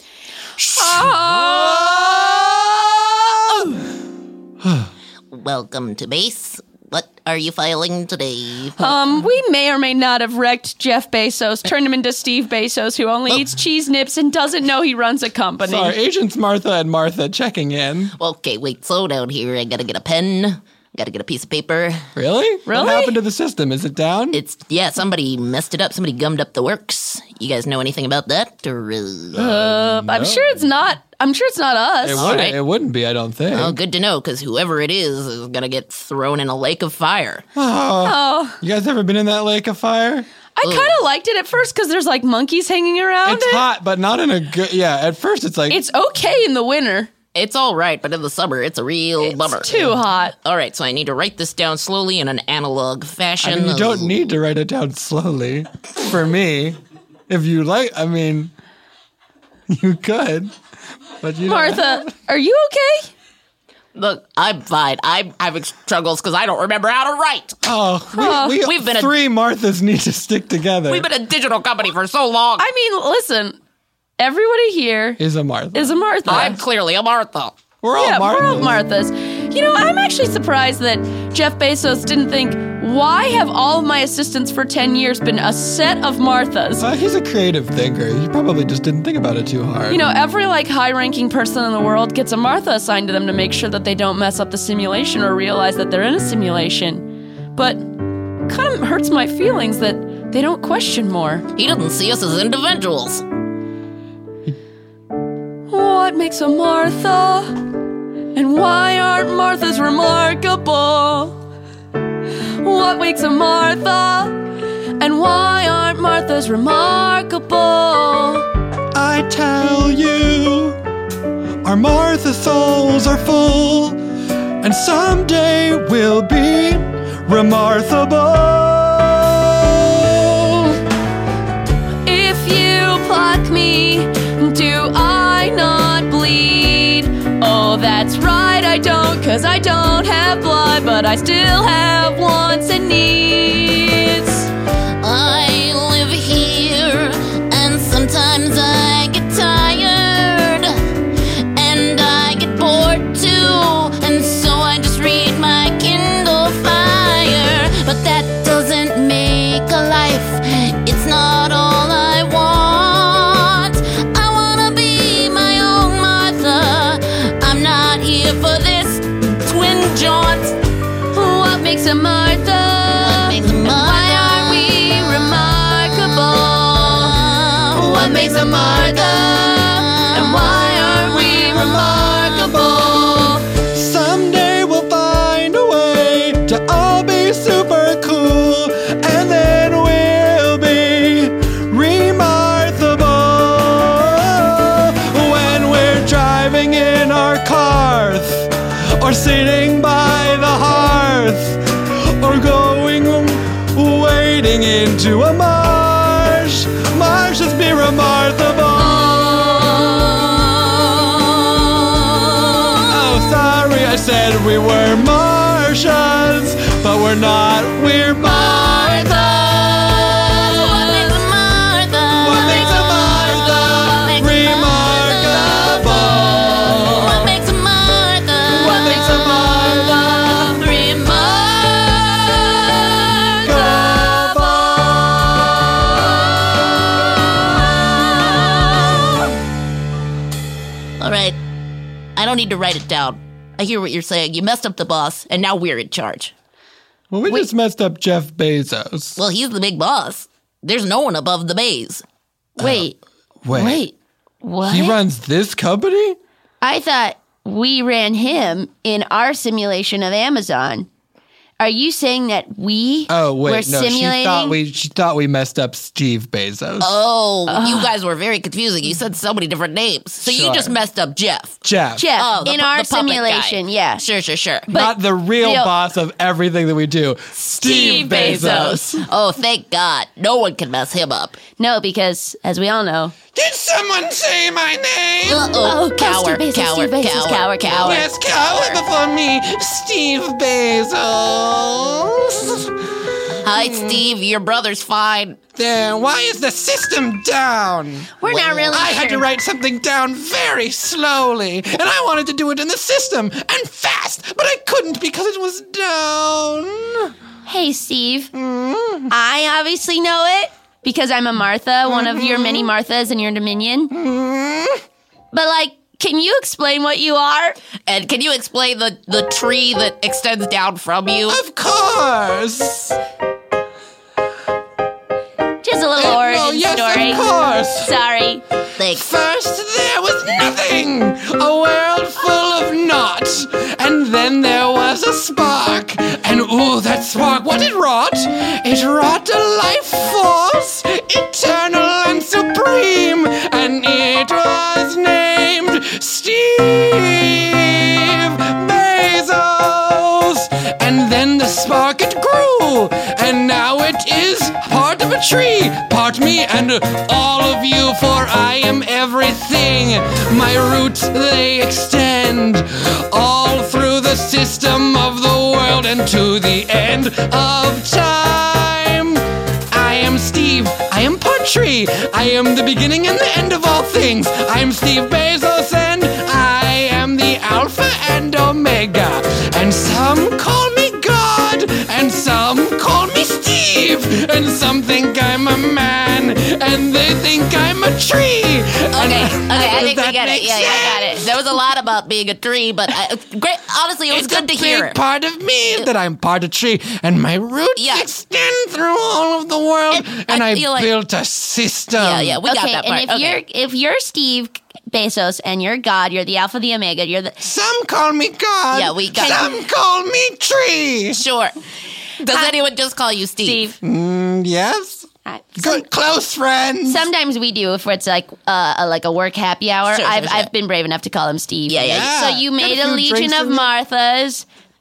K: Welcome to base. What are you filing today?
J: Um, we may or may not have wrecked Jeff Bezos, turned him into Steve Bezos, who only eats cheese nips and doesn't know he runs a company.
H: Sorry, Agents Martha and Martha checking in.
K: Okay, wait, slow down here. I gotta get a pen. Gotta get a piece of paper.
H: Really?
J: Really?
H: What happened to the system? Is it down?
K: It's, yeah, somebody messed it up. Somebody gummed up the works. You guys know anything about that? Or, uh...
J: Uh, I'm sure it's not. I'm sure it's not us.
H: It wouldn't,
K: right.
H: it wouldn't be, I don't think.
K: Oh, good to know, because whoever it is is gonna get thrown in a lake of fire.
J: Oh,
H: You guys ever been in that lake of fire?
J: I kind of liked it at first because there's like monkeys hanging around
H: It's
J: it.
H: hot, but not in a good... Yeah, at first it's like...
J: It's okay in the winter.
K: It's all right, but in the summer, it's a real
J: It's
K: bummer.
J: too hot.
K: All right, so I need to write this down slowly in an analog fashion.
H: I mean, you don't need to write it down slowly. For me, if you like, I mean, you could, but you don't.
J: Martha, are you okay?
K: Look, I'm fine. I'm having struggles because I don't remember how to write.
H: Oh, we,
J: Oh.
H: we
K: We've been a-
H: three Marthas need to stick together.
K: We've been a digital company for so long.
J: I mean, listen, everybody here
H: Is a Martha.
J: is a Martha.
K: I'm clearly a Martha.
H: We're all
J: yeah,
H: Marthas.
J: we're all Marthas. You know, I'm actually surprised that Jeff Bezos didn't think, why have all of my assistants for ten years been a set of Marthas?
H: Uh, he's a creative thinker. He probably just didn't think about it too hard.
J: You know, every like high-ranking person in the world gets a Martha assigned to them to make sure that they don't mess up the simulation or realize that they're in a simulation. But it kind of hurts my feelings that they don't question more.
K: He doesn't see us as individuals.
J: What makes a Martha? And why aren't Marthas remarkable? What makes a Martha? And why aren't Marthas remarkable?
H: I tell you, our Martha souls are full, and someday we'll be remarkable.
G: If you pluck me, do I not bleed? Oh, that's right, I don't, 'cause I don't have blood, but I still have wants and needs.
K: I live here, and sometimes I get tired, and I get bored too, and so I just read my Kindle Fire. But that doesn't make a life, it's not all I want. I wanna be my own Martha, I'm not here for this twin jaunt.
G: What makes a Martha?
K: What makes a Martha?
G: Why are we remarkable? What makes a Martha? And why are we remarkable?
H: Someday we'll find a way to all be super cool, and then we'll be remarkable. When we're driving in our cars, or sitting by the hearth, or going wading into a marsh. Marshes be remarkable. Oh, sorry, I said we were Martians, but we're not. We're Marthas.
K: What makes a Martha?
H: What makes a Martha? Remarkable.
K: What makes a Martha?
H: What makes a Martha?
K: All right, I don't need to write it down. I hear what you're saying. You messed up the boss, and now we're in charge.
H: Well, we just messed up Jeff Bezos.
K: Well, he's the big boss. There's no one above the Bays.
G: Wait,
H: Wait.
G: wait, what?
H: He runs this company?
G: I thought we ran him in our simulation of Amazon. Are you saying that we
H: Oh, wait,
G: were
H: no,
G: simulating?
H: she thought we she thought we messed up Steve Bezos.
K: Oh, you guys were very confusing. You said so many different names. So you
H: Sure.
K: just messed up Jeff.
H: Jeff.
G: Jeff,
K: Oh, the
G: in
K: pu-
G: our
K: the puppet
G: simulation,
K: guy.
G: yeah.
K: Sure, sure, sure.
H: Not the real
G: the-
H: boss of everything that we do.
G: Steve Bezos.
K: Oh, thank God. No one can mess him up.
G: No, because, as we all know...
H: Did someone say my name?
K: Uh-oh. Coward,
G: Steve Bezos,
K: coward,
G: Steve Bezos,
K: coward,
G: coward, coward.
H: Yes, coward before me, Steve Bezos.
K: Hi, Steve. Your brother's fine.
H: Then why is the system down?
G: We're not really
H: I had to
G: sure.
H: write something down very slowly, and I wanted to do it in the system and fast, but I couldn't because it was down.
G: Hey, Steve. I obviously know it because I'm a Martha, one of your many Marthas in your dominion. But, like, can you explain what you are?
K: And can you explain the, the tree that extends down from you?
H: Of course.
G: Just a little
H: Uh,
G: origin
H: oh, yes,
G: story.
H: of course.
G: Sorry.
K: Thanks.
H: First there was nothing, a world full of naught, and then there was a spark, and ooh, that spark, what it wrought? It wrought a life force, eternal and supreme, and it was named Steve Bezos. And then the spark, it grew, and now it is part of a tree, part me and all of you, for I am everything. My roots, they extend all through the system of the world and to the end of time. I am Steve, I am part tree, I am the beginning and the end of all things. I am Steve Bezos and I am the Alpha and Omega. And some call me God, and some call me Steve, and some think I'm a man, and they think I'm a tree.
K: Okay, okay, I think we
H: That
K: get it.
H: makes
K: Yeah, yeah, I got it.
H: sense.
K: There was a lot about being a tree, but I, great. Honestly, it was
H: It's
K: good
H: a
K: to hear.
H: big part of me that I'm part of tree, and my roots
K: Yeah.
H: extend through all of the world,
K: And
H: and,
K: I
H: I,
K: feel like-
H: built a system.
K: Yeah, yeah, we got
G: okay,
K: that part.
G: and if
K: Okay.
G: you're if you're Steve Bezos and you're God, you're the Alpha, the Omega, you're the
H: Some call me God.
K: Yeah, we got-
H: Some call me tree.
K: Sure. Does anyone just call you Steve?
G: Steve.
H: Mm, yes.
G: Uh,
H: Good, close friends.
G: Sometimes we do if it's like uh, a, like a work happy hour.
K: Sure, sure,
G: I've
K: sure.
G: I've been brave enough to call him Steve.
K: Yeah, yeah,
H: yeah.
G: So you
H: Got
G: made
H: a
G: a,
H: few
G: legion
H: drinks
G: of
H: in you.
G: Marthas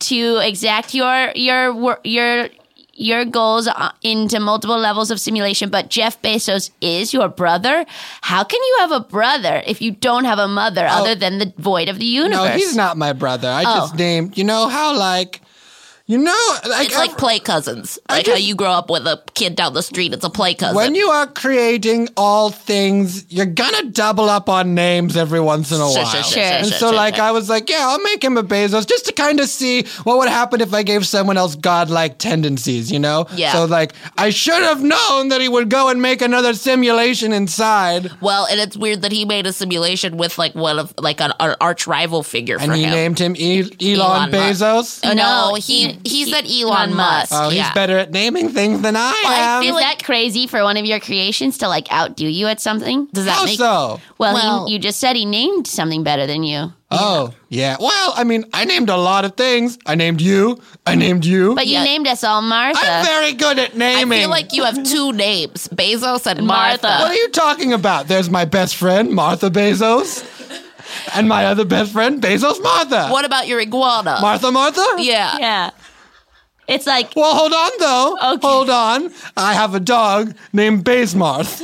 G: to exact your your wor- your your goals uh, into multiple levels of simulation, but Jeff Bezos is your brother? How can you have a brother if you don't have a mother
H: Oh.
G: other than the void of the universe?
H: No, he's not my brother. I
G: Oh.
H: just named, you know how like, you know, like,
J: It's like play cousins. Like how you grow up with a kid down the street. It's a play cousin.
H: when you are creating all things, you're gonna double up on names every once in a
J: Sure,
H: while.
J: sure, sure,
H: and
J: sure,
H: so,
J: sure,
H: like,
J: sure.
H: I was like, yeah, I'll make him a Bezos just to kind of see what would happen if I gave someone else godlike tendencies, you know?
J: Yeah.
H: So, like, I should have known that he would go and make another simulation inside.
J: Well, and it's weird that he made a simulation with like one of like an, an arch rival figure
H: And
J: for
H: he
J: him.
H: named him e- Elon,
J: Elon Musk.
H: Bezos.
J: Oh, no,
G: No,
J: he he
G: he-
J: said Elon,
G: Elon
J: Musk.
H: Oh, he's
J: yeah.
H: better at naming things than I am.
G: Is that crazy for one of your creations to like outdo you at something? Does that
H: How
G: make
H: so?
G: Well,
J: Well-
G: he, you just said he named something better than you.
H: Oh, yeah. Well, I mean, I named a lot of things. I named you. I named you.
G: But you
J: Yeah.
G: named us all Martha.
H: I'm very good at
J: I
H: naming.
J: feel like you have two names, Bezos and
G: Martha.
J: Martha.
H: What are you talking about? There's my best friend, Martha Bezos. And my other best friend, Bezos Martha.
J: What about your iguana?
H: Martha Martha?
J: Yeah.
G: yeah. It's like,
H: Well, hold on, though.
G: Okay.
H: Hold on. I have a dog named Basemarth.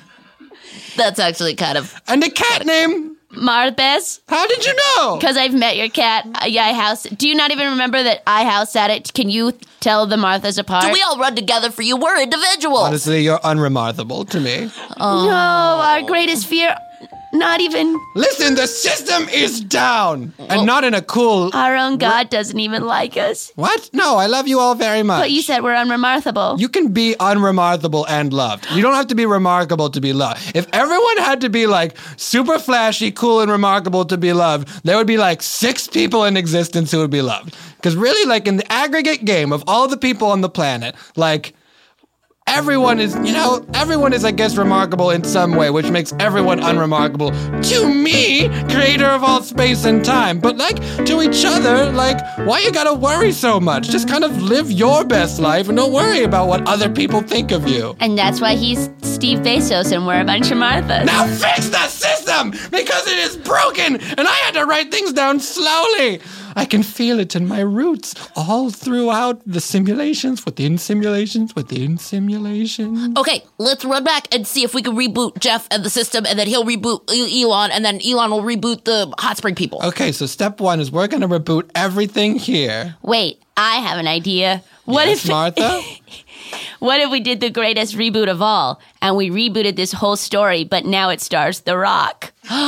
J: That's actually kind of.
H: And a cat named...
G: Martha's,
H: How did you know?
G: because I've met your cat. Uh, yeah, I house. Do you not even remember that I house at it? Can you tell the Marthas apart?
J: Do we all run together for you? We're individuals.
H: Honestly, you're unremarkable to me.
G: No, our greatest fear. Not even
H: Listen, the system is down. And not in a cool...
G: our own God doesn't even like us.
H: What? No, I love you all very much.
G: But you said we're unremarkable.
H: You can be unremarkable and loved. You don't have to be remarkable to be loved. If everyone had to be like super flashy, cool, and remarkable to be loved, there would be like six people in existence who would be loved. Because really, like in the aggregate game of all the people on the planet, like everyone is, you know, everyone is, I guess, remarkable in some way, which makes everyone unremarkable to me, creator of all space and time. But like to each other, like, why you gotta worry so much? Just kind of live your best life and don't worry about what other people think of you.
G: And that's why he's Steve Bezos and we're a bunch of Marthas.
H: Now fix the system because it is broken and I had to write things down slowly. I can feel it in my roots all throughout the simulations, within simulations, within simulations.
J: Okay, let's run back and see if we can reboot Jeff and the system, and then he'll reboot E- Elon, and then Elon will reboot the Hot Spring people.
H: Okay, so step one is we're going to reboot everything here.
G: Wait, I have an idea. What
H: Yes,
G: if
H: Martha?
G: What if we did the greatest reboot of all and we rebooted this whole story, but now it stars The Rock?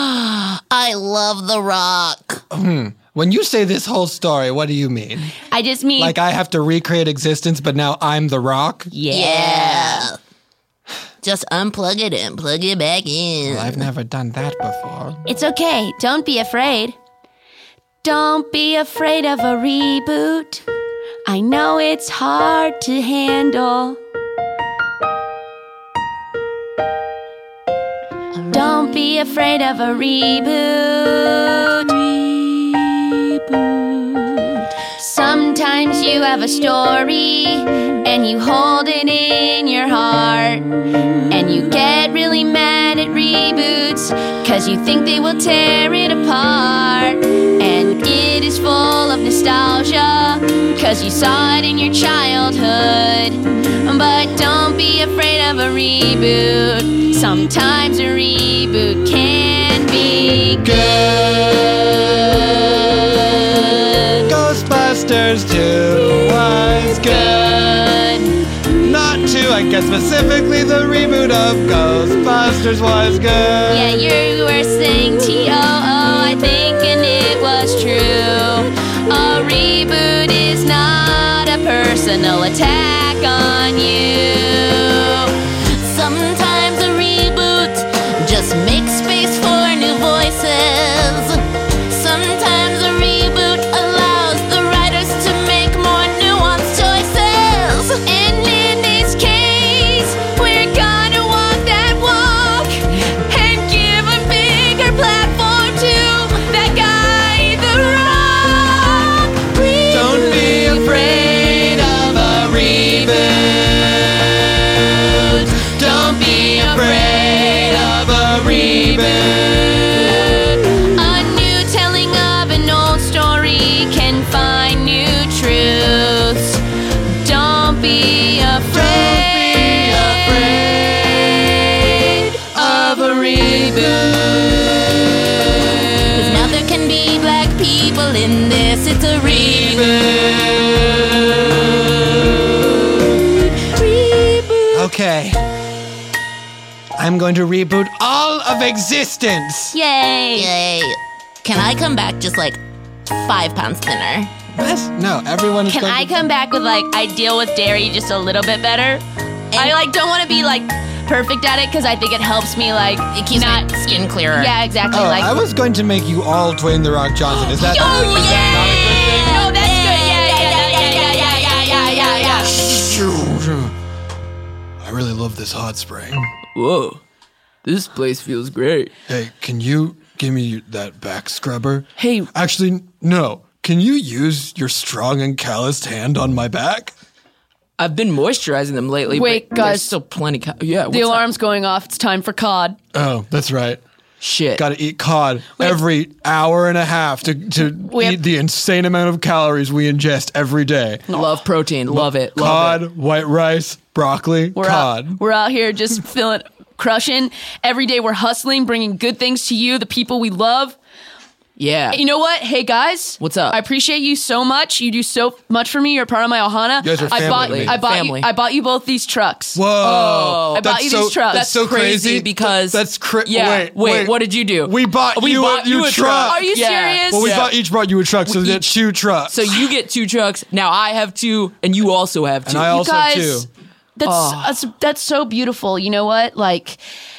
J: I love The Rock.
H: When you say this whole story, what do you mean?
G: I just mean
H: Like I have to recreate existence, but now I'm the Rock?
G: yeah.
J: Yeah. Just unplug it and plug it back in.
H: Well, I've never done that before.
G: It's okay. Don't be afraid. Don't be afraid of a reboot. I know it's hard to handle. Don't be afraid of a reboot. Reboot. Sometimes you have a story and you hold it in your heart. And you get really mad at reboots cause you think they will tear it apart. And it is full of nostalgia cause you saw it in your childhood. But don't be afraid of a reboot. Sometimes a reboot can be good.
H: Ghostbusters two was good. Not two, I guess specifically the reboot of Ghostbusters was good.
G: Yeah, you were saying T O O, I think, and it was true. A reboot is not a personal attack on you.
J: Sometimes a reboot just makes space for new voices. Sometimes a reboot allows the writers to make more nuanced choices.
G: And in this case, we're gonna walk that walk and give a bigger platform to that guy, The Rock.
H: Don't be afraid of a reboot. Okay. I'm going to reboot all of existence.
K: Yay! Yay! Can I come back just like five pounds thinner?
H: What? No, everyone is
G: Can
H: going
G: I
H: to...
G: come back with like I deal with dairy just a little bit better? I like don't want to be like perfect at it because I think it helps me like
K: It keeps
G: not
K: my skin clearer.
G: Yeah, exactly.
H: Oh,
G: like
H: I was going to make you all Dwayne The Rock Johnson. Is that...
G: Oh
H: is that not a good thing?
G: no, that's good. Yeah, yeah, yeah, yeah, yeah, yeah, yeah, yeah, yeah.
H: I really love this hot spring.
E: Whoa, this place feels great.
H: Hey, can you give me that back scrubber?
E: Hey.
H: Actually, no. Can you use your strong and calloused hand on my back?
E: I've been moisturizing them lately.
G: Wait,
E: but
G: guys.
E: There's still plenty. Ca- yeah,
G: The
E: what's up?
G: alarm's going off. It's time for cod.
H: Oh, that's right.
E: Shit.
H: Got to eat cod every hour and a half to, to
G: We
H: eat
G: have-
H: the insane amount of calories we ingest every day.
E: Love protein. Love it. Love
H: Cod,
E: it.
H: white rice, broccoli,
G: We're
H: cod.
G: out. We're out here just feeling crushing. Every day we're hustling, bringing good things to you, the people we love.
E: Yeah.
G: You know what? Hey guys,
E: What's up?
G: I appreciate you so much. You do so much for me. You're part of my Ohana.
H: You guys are
G: I
H: family
G: bought
H: to me.
G: I bought
E: Family.
G: you I bought you both these trucks.
H: Whoa.
E: Oh,
G: I bought you
H: so,
G: these trucks.
H: That's so
E: crazy,
H: crazy
E: because
H: that's cra-
E: yeah.
H: Wait,
E: wait,
H: wait.
E: what did you do?
H: We bought
E: we
H: you
E: bought
H: a,
E: you
H: you
E: a
H: truck.
G: Are you
E: Yeah.
G: serious?
H: Well, we
E: Yeah.
H: bought each brought you a truck, so
E: We
H: we get
E: each-
H: two trucks.
E: So you get two trucks. Now I have two, and you also have two.
H: and I
G: You
H: also
G: guys,
H: too.
G: That's,
E: Oh.
G: that's that's so beautiful. You know what? Like,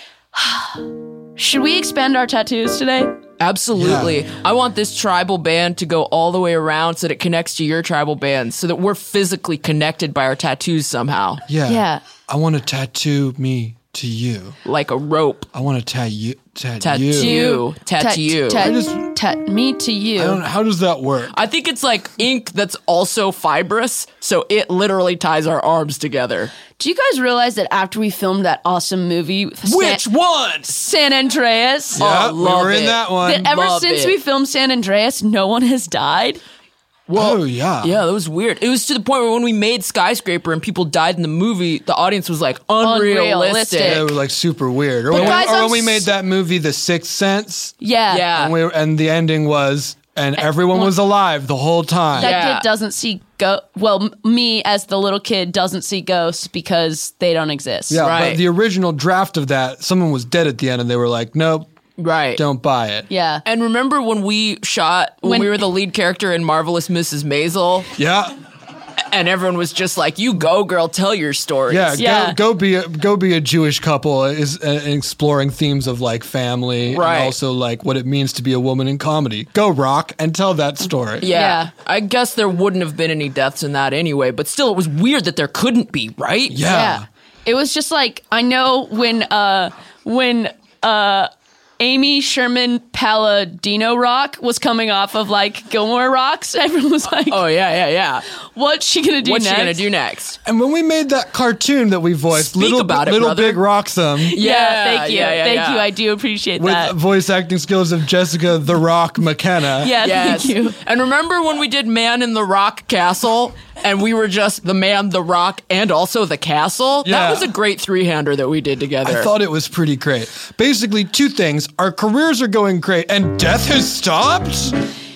G: should we expand our tattoos today?
E: Absolutely.
H: Yeah.
E: I want this tribal band to go all the way around so that it connects to your tribal band so that we're physically connected by our tattoos somehow.
H: Yeah.
G: Yeah.
H: I want to tattoo me to you.
E: Like a rope.
H: I want to tat you. Tat
E: Tattoo.
H: you.
E: You. Tattoo.
G: Tat,
H: I just-
G: tat me to you.
H: I don't know. How does that work?
E: I think it's like ink that's also fibrous, so it literally ties our arms together.
G: Do you guys realize that after we filmed that awesome movie,
E: Which
G: San,
E: one?
G: San Andreas,
H: yeah,
E: Oh,
H: we
E: love
H: were in
E: it.
H: that one.
G: that ever
E: love
G: since
E: it.
G: we filmed San Andreas, no one has died?
H: oh, yeah.
E: Yeah, that was weird. It was to the point where when we made Skyscraper and people died in the movie, the audience was like unrealistic.
G: Unrealistic.
H: Yeah, it was like super weird. Or,
G: But
H: when,
G: guys,
H: or
G: I'm
H: when we
G: s-
H: made that movie, The Sixth Sense,
G: Yeah.
E: Yeah.
H: and, we, and the ending was, and everyone was alive the whole time.
G: That
E: Yeah.
G: kid doesn't see go. Well, m- me as the little kid doesn't see ghosts because they don't exist.
H: yeah,
E: Right.
H: but the original draft of that, someone was dead at the end, and they were like, nope,
E: Right.
H: don't buy it.
G: Yeah.
E: And remember when we shot, when,
G: When-
E: we were the lead character in Marvelous Missus Maisel,
H: Yeah.
E: and everyone was just like, you go, girl, tell your stories.
H: Yeah,
G: Yeah.
H: Go, go be a, go be a Jewish couple is uh, exploring themes of like family
E: Right.
H: and also like what it means to be a woman in comedy. Go rock and tell that story.
E: Yeah.
G: Yeah.
E: I guess there wouldn't have been any deaths in that anyway, but still, it was weird that there couldn't be, right?
H: Yeah.
G: Yeah. It was just like I know when uh when uh Amy Sherman Palladino Rock was coming off of like Gilmore Rocks, everyone was like,
E: Oh, yeah, yeah, yeah.
G: what's she gonna do
E: What's
G: next?
E: she gonna do next?
H: And when we made that cartoon that we voiced,
E: Speak
H: Little,
E: about it,
H: Little
E: brother.
H: Big Roxham,
G: Yeah,
E: Yeah,
G: thank you.
E: yeah, yeah,
G: thank
E: yeah.
G: you. I do appreciate
H: with
G: that.
H: voice acting skills of Jessica The Rock McKenna.
G: Yeah,
E: Yes.
G: thank you.
E: And remember when we did Man in the Rock Castle and we were just the man, the rock, and also the castle?
H: Yeah.
E: That was a great three-hander that we did together.
H: I thought it was pretty great. Basically, two things. Our careers are going great, and death has stopped?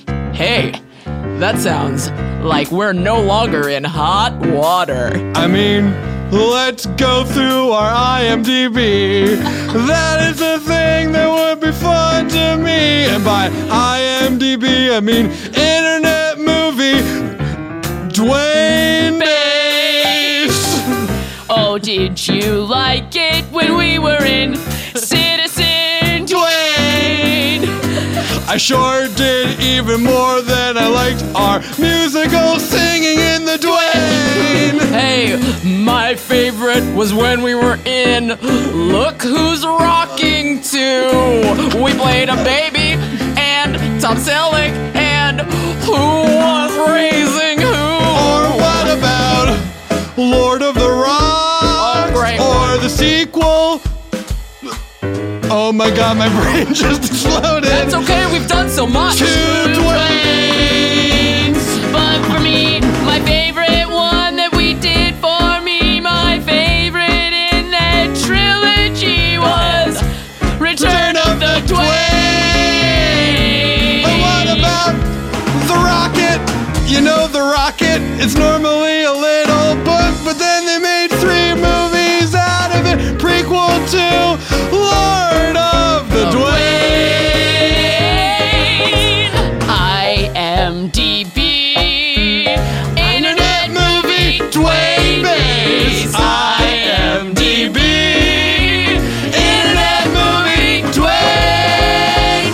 E: Hey, that sounds like we're no longer in hot water.
H: I mean, let's go through our I M D B. That is a thing that would be fun to me. And by I M D B, I mean Internet Movie Dwayne Base.
G: Oh, did you like it when we were in Citizen Dwayne?
H: I sure did, even more than I liked our musical singing in the Dwayne.
E: Hey, my favorite was when we were in Look Who's Rocking Too. We played a baby and Tom Selleck and who was raising who?
H: Or what about Lord of the Rocks?
E: Oh, great
H: Or the sequel? Oh my god, my brain just exploded.
E: That's okay, we've done so much.
H: To Dwayne's.
G: But for me, my favorite one that we did for me, my favorite in that trilogy was Return of the Dwayne.
H: But what about the rocket? You know the rocket is normally a little book, but then they made three movies out of it. Prequel to Lord of the Dwayne.
G: I M D B.
H: Internet movie Dwayne Base. I M D B. Internet movie Dwayne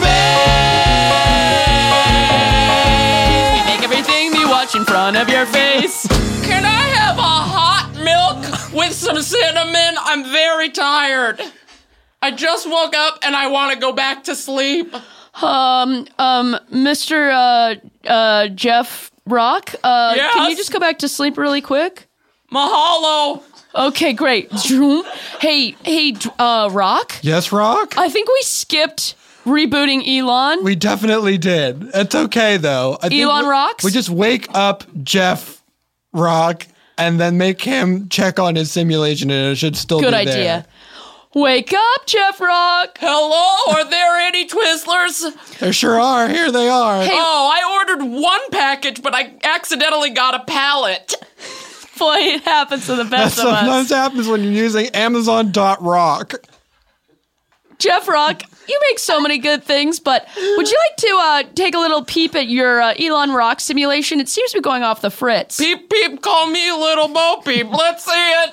H: Base.
G: We make everything you watch in front of your face.
E: Can I have a hot milk with some cinnamon? I'm very tired. I just woke up and I want to go back to sleep.
G: Um, um, Mister Uh, uh, Jeff Rock, uh,
E: Yes?
G: can you just go back to sleep really quick?
E: Mahalo.
G: Okay, great. Hey, hey, uh, Rock?
H: Yes, Rock?
G: I think we skipped rebooting Elon.
H: We definitely did. It's okay, though. I think
G: Elon
H: we,
G: rocks?
H: We just wake up Jeff Rock and then make him check on his simulation, and it should still
G: Good
H: be
G: idea.
H: there.
G: Wake up, Jeff Rock.
E: Hello, are there any Twizzlers?
H: There sure are. Here they are.
G: Hey.
E: Oh, I ordered one package, but I accidentally got a pallet.
G: Boy, it happens to the
H: That
G: best of
H: sometimes
G: us.
H: happens when you're using Amazon dot rock.
G: Jeff Rock, you make so many good things, but would you like to uh, take a little peep at your uh, Elon Rock simulation? It seems to be going off the fritz.
E: Peep, peep, call me Little Bo Peep. Let's see it.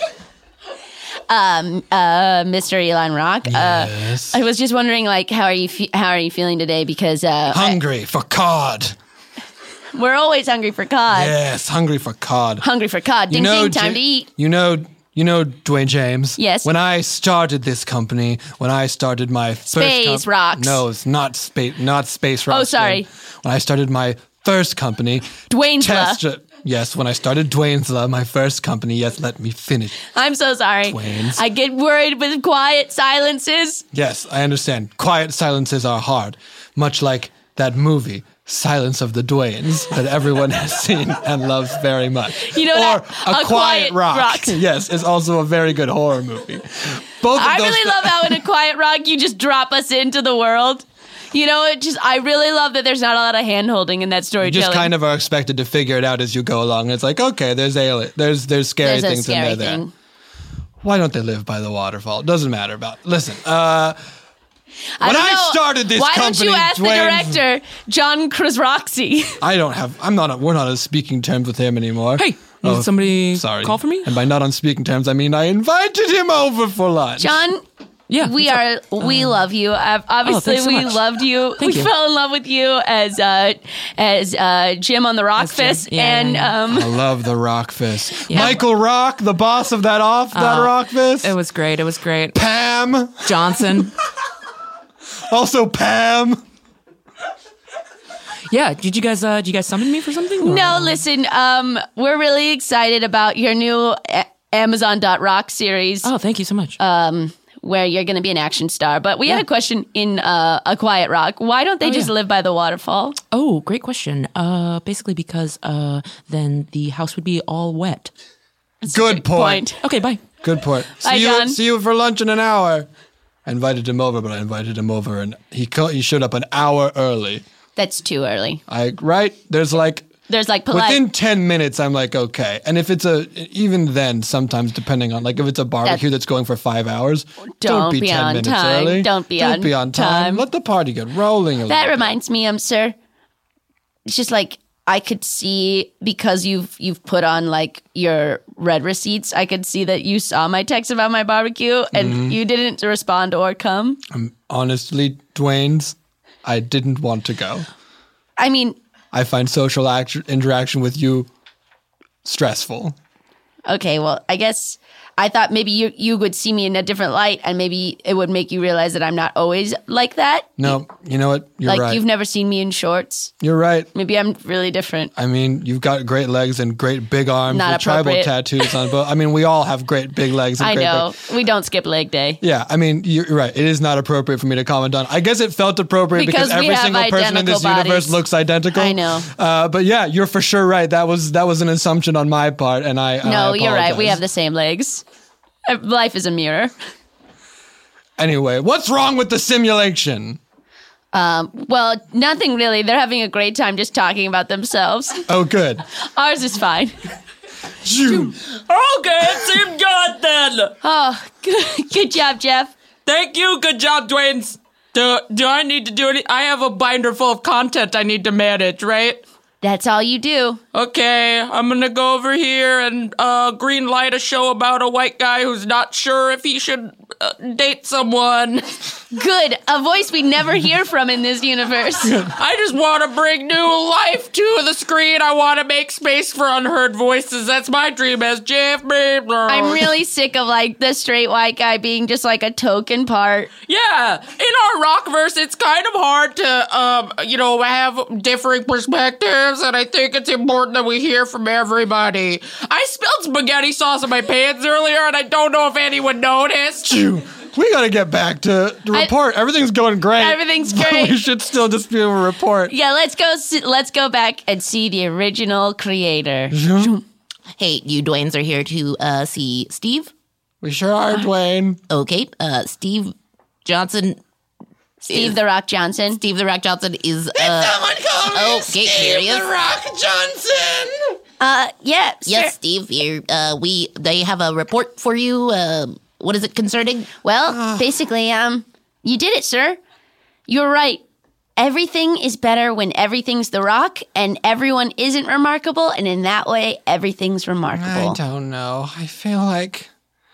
J: Um, uh, Mister Elon Rock.
H: Yes.
J: Uh, I was just wondering, like, how are you? Fe- how are you feeling today? Because uh,
H: Hungry for cod.
J: I, we're always hungry for cod.
H: Yes, hungry for cod.
J: Hungry for cod. Ding
H: You know,
J: ding, time
H: Ja-
J: to eat.
H: You know, you know, Dwayne James.
J: Yes.
H: When I started this company, when I started my first
J: Space
H: com-
J: Rocks.
H: No, it's not space. Not space rocks.
J: Oh, sorry.
H: Dwayne. When I started my first company,
J: Dwayne's
H: test. Yes, when I started Dwayne's La, my first company. Yes, let me finish.
J: I'm so sorry.
H: Dwayne's.
J: I get worried with quiet silences.
H: Yes, I understand. Quiet silences are hard, much like that movie, Silence of the Dwaynes, that everyone has seen and loves very much.
J: You know
H: or
J: that?
H: A,
J: A
H: Quiet,
J: Quiet
H: Rock.
J: Rock.
H: Yes, is also a very good horror movie. Both of
J: I
H: those
J: really
H: thi-
J: love how in A Quiet Rock you just drop us into the world. You know, it just I really love that there's not a lot of hand holding in that
H: You
J: storytelling.
H: just kind of are expected to figure it out as you go along. It's like, okay, there's alien, there's there's scary
J: There's a
H: things
J: scary
H: in there.
J: thing.
H: Why don't they live by the waterfall? Doesn't matter about. Listen, uh,
J: I
H: when
J: don't
H: I
J: know.
H: started this
J: Why
H: company,
J: don't you ask
H: Dwayne-
J: the director, John Krasinski?
H: I don't have. I'm not. We're not on speaking terms with him anymore.
B: Hey, did somebody
H: sorry.
B: call for me?
H: And by not on speaking terms, I mean I invited him over for lunch.
J: John,
B: Yeah,
J: we are. We love you. Uh, obviously,
B: thanks so
J: we
B: much.
J: loved you.
B: Thank
J: we
B: you.
J: fell in love with you as uh, as uh, Jim on the Rock
B: As Jim,
J: Fist,
B: yeah,
J: and
B: yeah,
J: um,
H: I love the Rock Fist.
B: Yeah.
H: Michael Rock, the boss of that off that
B: Uh,
H: Rock Fist.
B: It was great. It was great.
H: Pam,
B: Johnson.
H: also Pam.
B: Yeah. Did you guys? Uh, did you guys summon me for something? or-
J: no, listen. Um, we're really excited about your new a- Amazon dot rock series.
B: Oh, thank you so much.
J: Um, where you're going to be an action star. But we had a question in uh, A Quiet Rock. Why don't they
B: Oh,
J: just
B: yeah.
J: live by the waterfall?
B: oh, great question. Uh, basically because uh, then the house would be all wet.
H: Good point.
B: Okay, bye.
H: Good point. See
J: Hi,
H: you.
J: John.
H: See you for lunch in an hour. I invited him over, but I invited him over, and he co- he showed up an hour early.
J: That's too early.
H: I right. There's like.
J: There's like polite.
H: Within ten minutes, I'm like, okay. And if it's a, even then, sometimes depending on, like, if it's a barbecue that's going for five hours, don't,
J: Don't
H: be,
J: be
H: ten
J: on
H: minutes
J: time.
H: early.
J: Don't be
H: don't
J: on
H: be on time.
J: time.
H: Let the party get rolling. A
J: That
H: little
J: reminds me, um, sir. It's just like I could see because you've you've put on like your red receipts. I could see that you saw my text about my barbecue and
H: Mhm.
J: you didn't respond or come.
H: bit. Um, honestly, Dwayne's, I didn't want to go.
J: I mean,
H: I find social act- interaction with you stressful.
J: okay, well, I guess I thought maybe you you would see me in a different light and maybe it would make you realize that I'm not always like that.
H: No, you know what? You're
J: like
H: right.
J: you've never seen me in shorts.
H: You're right.
J: Maybe I'm really different.
H: I mean, you've got great legs and great big arms
J: Not
H: with tribal
J: appropriate.
H: tattoos on both. I mean, we all have great big legs. And
J: I
H: great
J: know.
H: Big-
J: We don't skip leg day.
H: Yeah, I mean, you're right. It is not appropriate for me to comment on. I guess it felt appropriate because,
J: Because we
H: every
J: have
H: single person in this
J: identical
H: universe
J: bodies.
H: looks identical.
J: I know.
H: Uh, but yeah, you're for sure right. That was that was an assumption on my part, and I and
J: No,
H: I
J: you're right. We
H: apologize.
J: have the same legs. Uh, Life is a mirror.
H: Anyway, what's wrong with the simulation?
G: Um, well, nothing really. They're having a great time just talking about themselves.
H: Oh, good.
G: Ours is fine.
E: Okay, it seemed good then.
G: Oh, good, good job, Jeff.
E: Thank you. Good job, Dwayne. Do, do I need to do any? I have a binder full of content I need to manage, right?
G: That's all you do.
E: Okay, I'm gonna go over here and uh, green light a show about a white guy who's not sure if he should uh, date someone.
G: Good. A voice we never hear from in this universe.
E: I just want to bring new life to the screen. I want to make space for unheard voices. That's my dream as Jeff Bezos.
G: I'm really sick of like the straight white guy being just like a token part.
E: Yeah, in our rockverse, it's kind of hard to, um, you know, have differing perspectives, and I think it's important that we hear from everybody. I spilled spaghetti sauce in my pants earlier, and I don't know if anyone noticed.
H: We gotta get back to the report. I, Everything's going great.
G: Everything's great.
H: We should still just be able to report.
G: Yeah, let's go. See, let's go back and see the original creator.
J: Hey, you Dwaynes are here to uh, see Steve?
H: We sure are, Dwayne.
J: Okay, uh, Steve Johnson.
G: Steve
J: is,
G: the Rock Johnson.
J: Steve the Rock Johnson is. Uh,
E: someone call me
J: oh,
E: Steve
J: here he is.
E: the Rock Johnson.
G: Uh, yeah.
J: Yes,
G: sure.
J: Steve. Here, uh, we they have a report for you. Uh, what is it concerning?
G: Well, uh. basically, um, you did it, sir. You're right. Everything is better when everything's The Rock, and everyone isn't remarkable, and in that way, everything's remarkable.
H: I don't know. I feel like.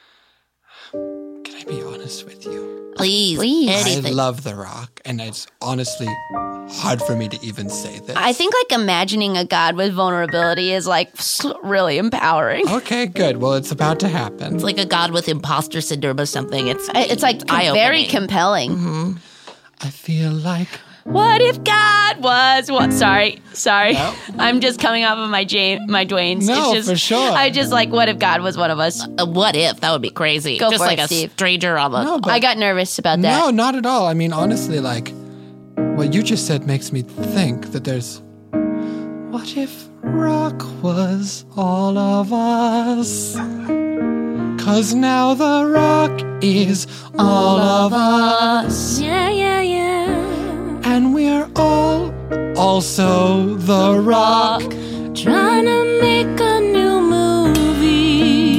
H: Can I be honest with you?
J: Please,
G: Please.
J: anything.
H: I love The Rock, and it's honestly hard for me to even say this.
G: I think like imagining a god with vulnerability is like really empowering.
H: Okay, good. Well, it's about to happen.
J: It's like a god with imposter syndrome or something. It's
G: it's like
J: eye-opening.
G: Very compelling.
J: Mm-hmm.
H: I feel like.
G: What if God was what? Sorry, sorry.
H: No.
G: I'm just coming off of my Jane, my Dwayne's.
H: No,
G: it's just,
H: for sure.
G: I just like, what if God was one of us?
J: Uh, what if? That would be crazy.
G: Go
J: just
G: for
J: like
G: it,
J: a
G: Steve.
J: stranger on the.
H: No, but-
G: I got nervous about that.
H: No, not at all. I mean, honestly, like, what you just said makes me think that there's. What if Rock was all of us? 'Cause now The Rock is all of us.
K: Yeah, yeah, yeah.
H: And we're all also The Rock.
K: Trying to make a new movie.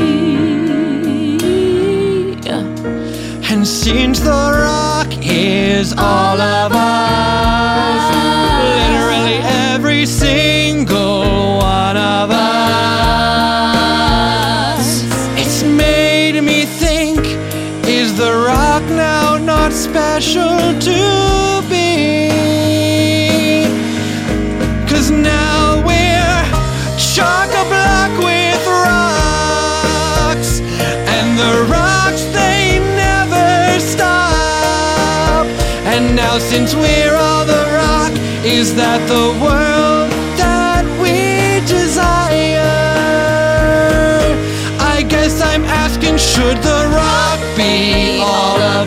H: And since The Rock is all of us, literally every single one of us, it's made me think, is The Rock now not special to be? 'Cause now we're chock-a-block with rocks, and the rocks, they never stop. And now since we're all The Rock, is that the world that we desire? I guess I'm asking, should The Rock be all of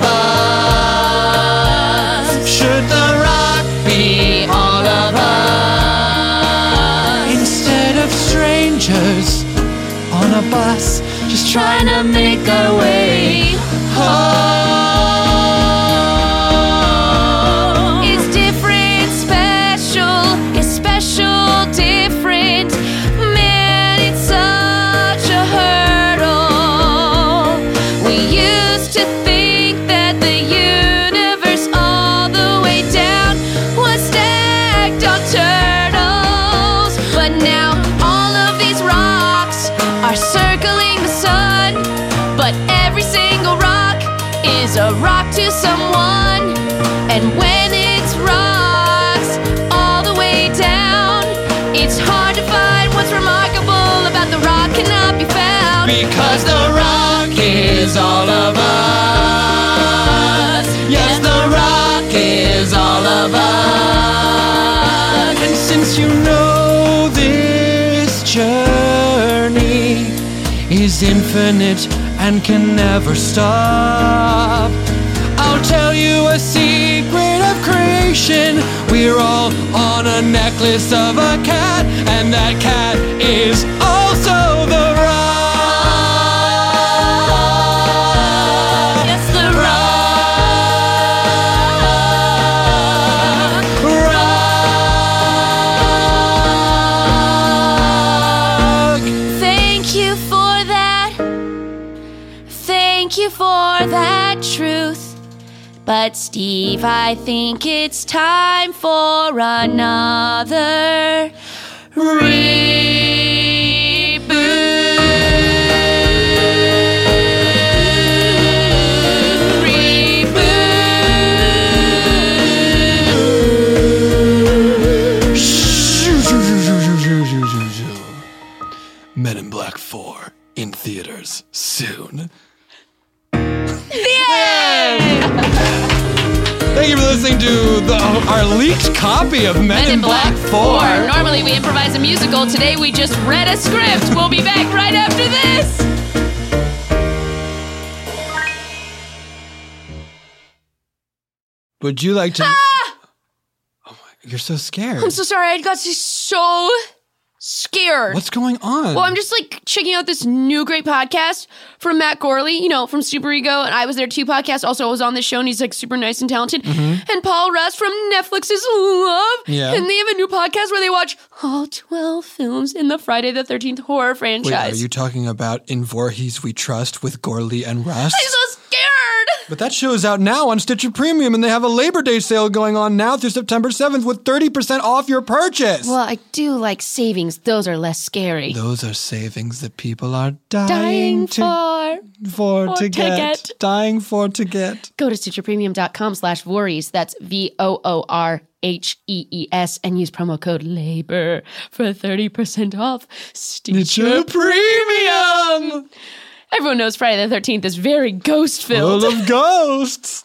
H: us? Should The Rock be all of us? Instead of strangers on a bus, just trying to make our way home.
G: It's different, special. It's special, different. Man, it's such a hurdle. We used to think that the universe all the way down was stacked on turtles. But now all of these rocks are circling the sun. But every single rock is a rock to someone. And when it's rocks all the way down, it's hard to find what's remarkable about The Rock cannot be found.
H: Because The Rock is all of us. Yes, The Rock is all of us. And since you know this journey is infinite and can never stop, I'll tell you a secret of creation. We're all on a necklace of a cat, and that cat is also The Rock.
G: Yes, The you for that truth. But Steve, I think it's time for another reboot.
H: Men in Black four in theaters soon.
G: Yay!
H: Thank you for listening to the, our leaked copy of Men,
G: Men in Black
H: four.
G: four. Normally we improvise a musical. Today we just read a script. We'll be back right after this.
H: Would you like to...
G: Ah!
H: Oh my, you're so scared.
G: I'm so sorry. I got so scared.
H: What's going on?
G: Well, I'm just like checking out this new great podcast from Matt Gorley, you know, from Super Ego, and I was there too podcast. Also, I was on this show, and he's like super nice and talented.
H: Mm-hmm.
G: And Paul Russ from Netflix's Love,
H: Yeah.
G: and they have a new podcast where they watch all twelve films in the Friday the thirteenth horror franchise.
H: Wait, are you talking about In Voorhees We Trust with Gorley and Russ?
G: I'm so scared.
H: But that show is out now on Stitcher Premium, and they have a Labor Day sale going on now through September seventh with thirty percent off your purchase.
G: Well, I do like savings. Those are less scary.
H: Those are savings that people are dying,
G: Dying
H: to,
G: for.
H: for
G: for
H: to
G: to
H: get.
G: get.
H: Dying for to get.
G: Go to stitcherpremium.com slash Voorhees. That's V O O R H E E S and use promo code LABOR for thirty percent off.
H: Stitcher Premium!
G: Everyone knows Friday the thirteenth is very ghost-filled.
H: Full of ghosts.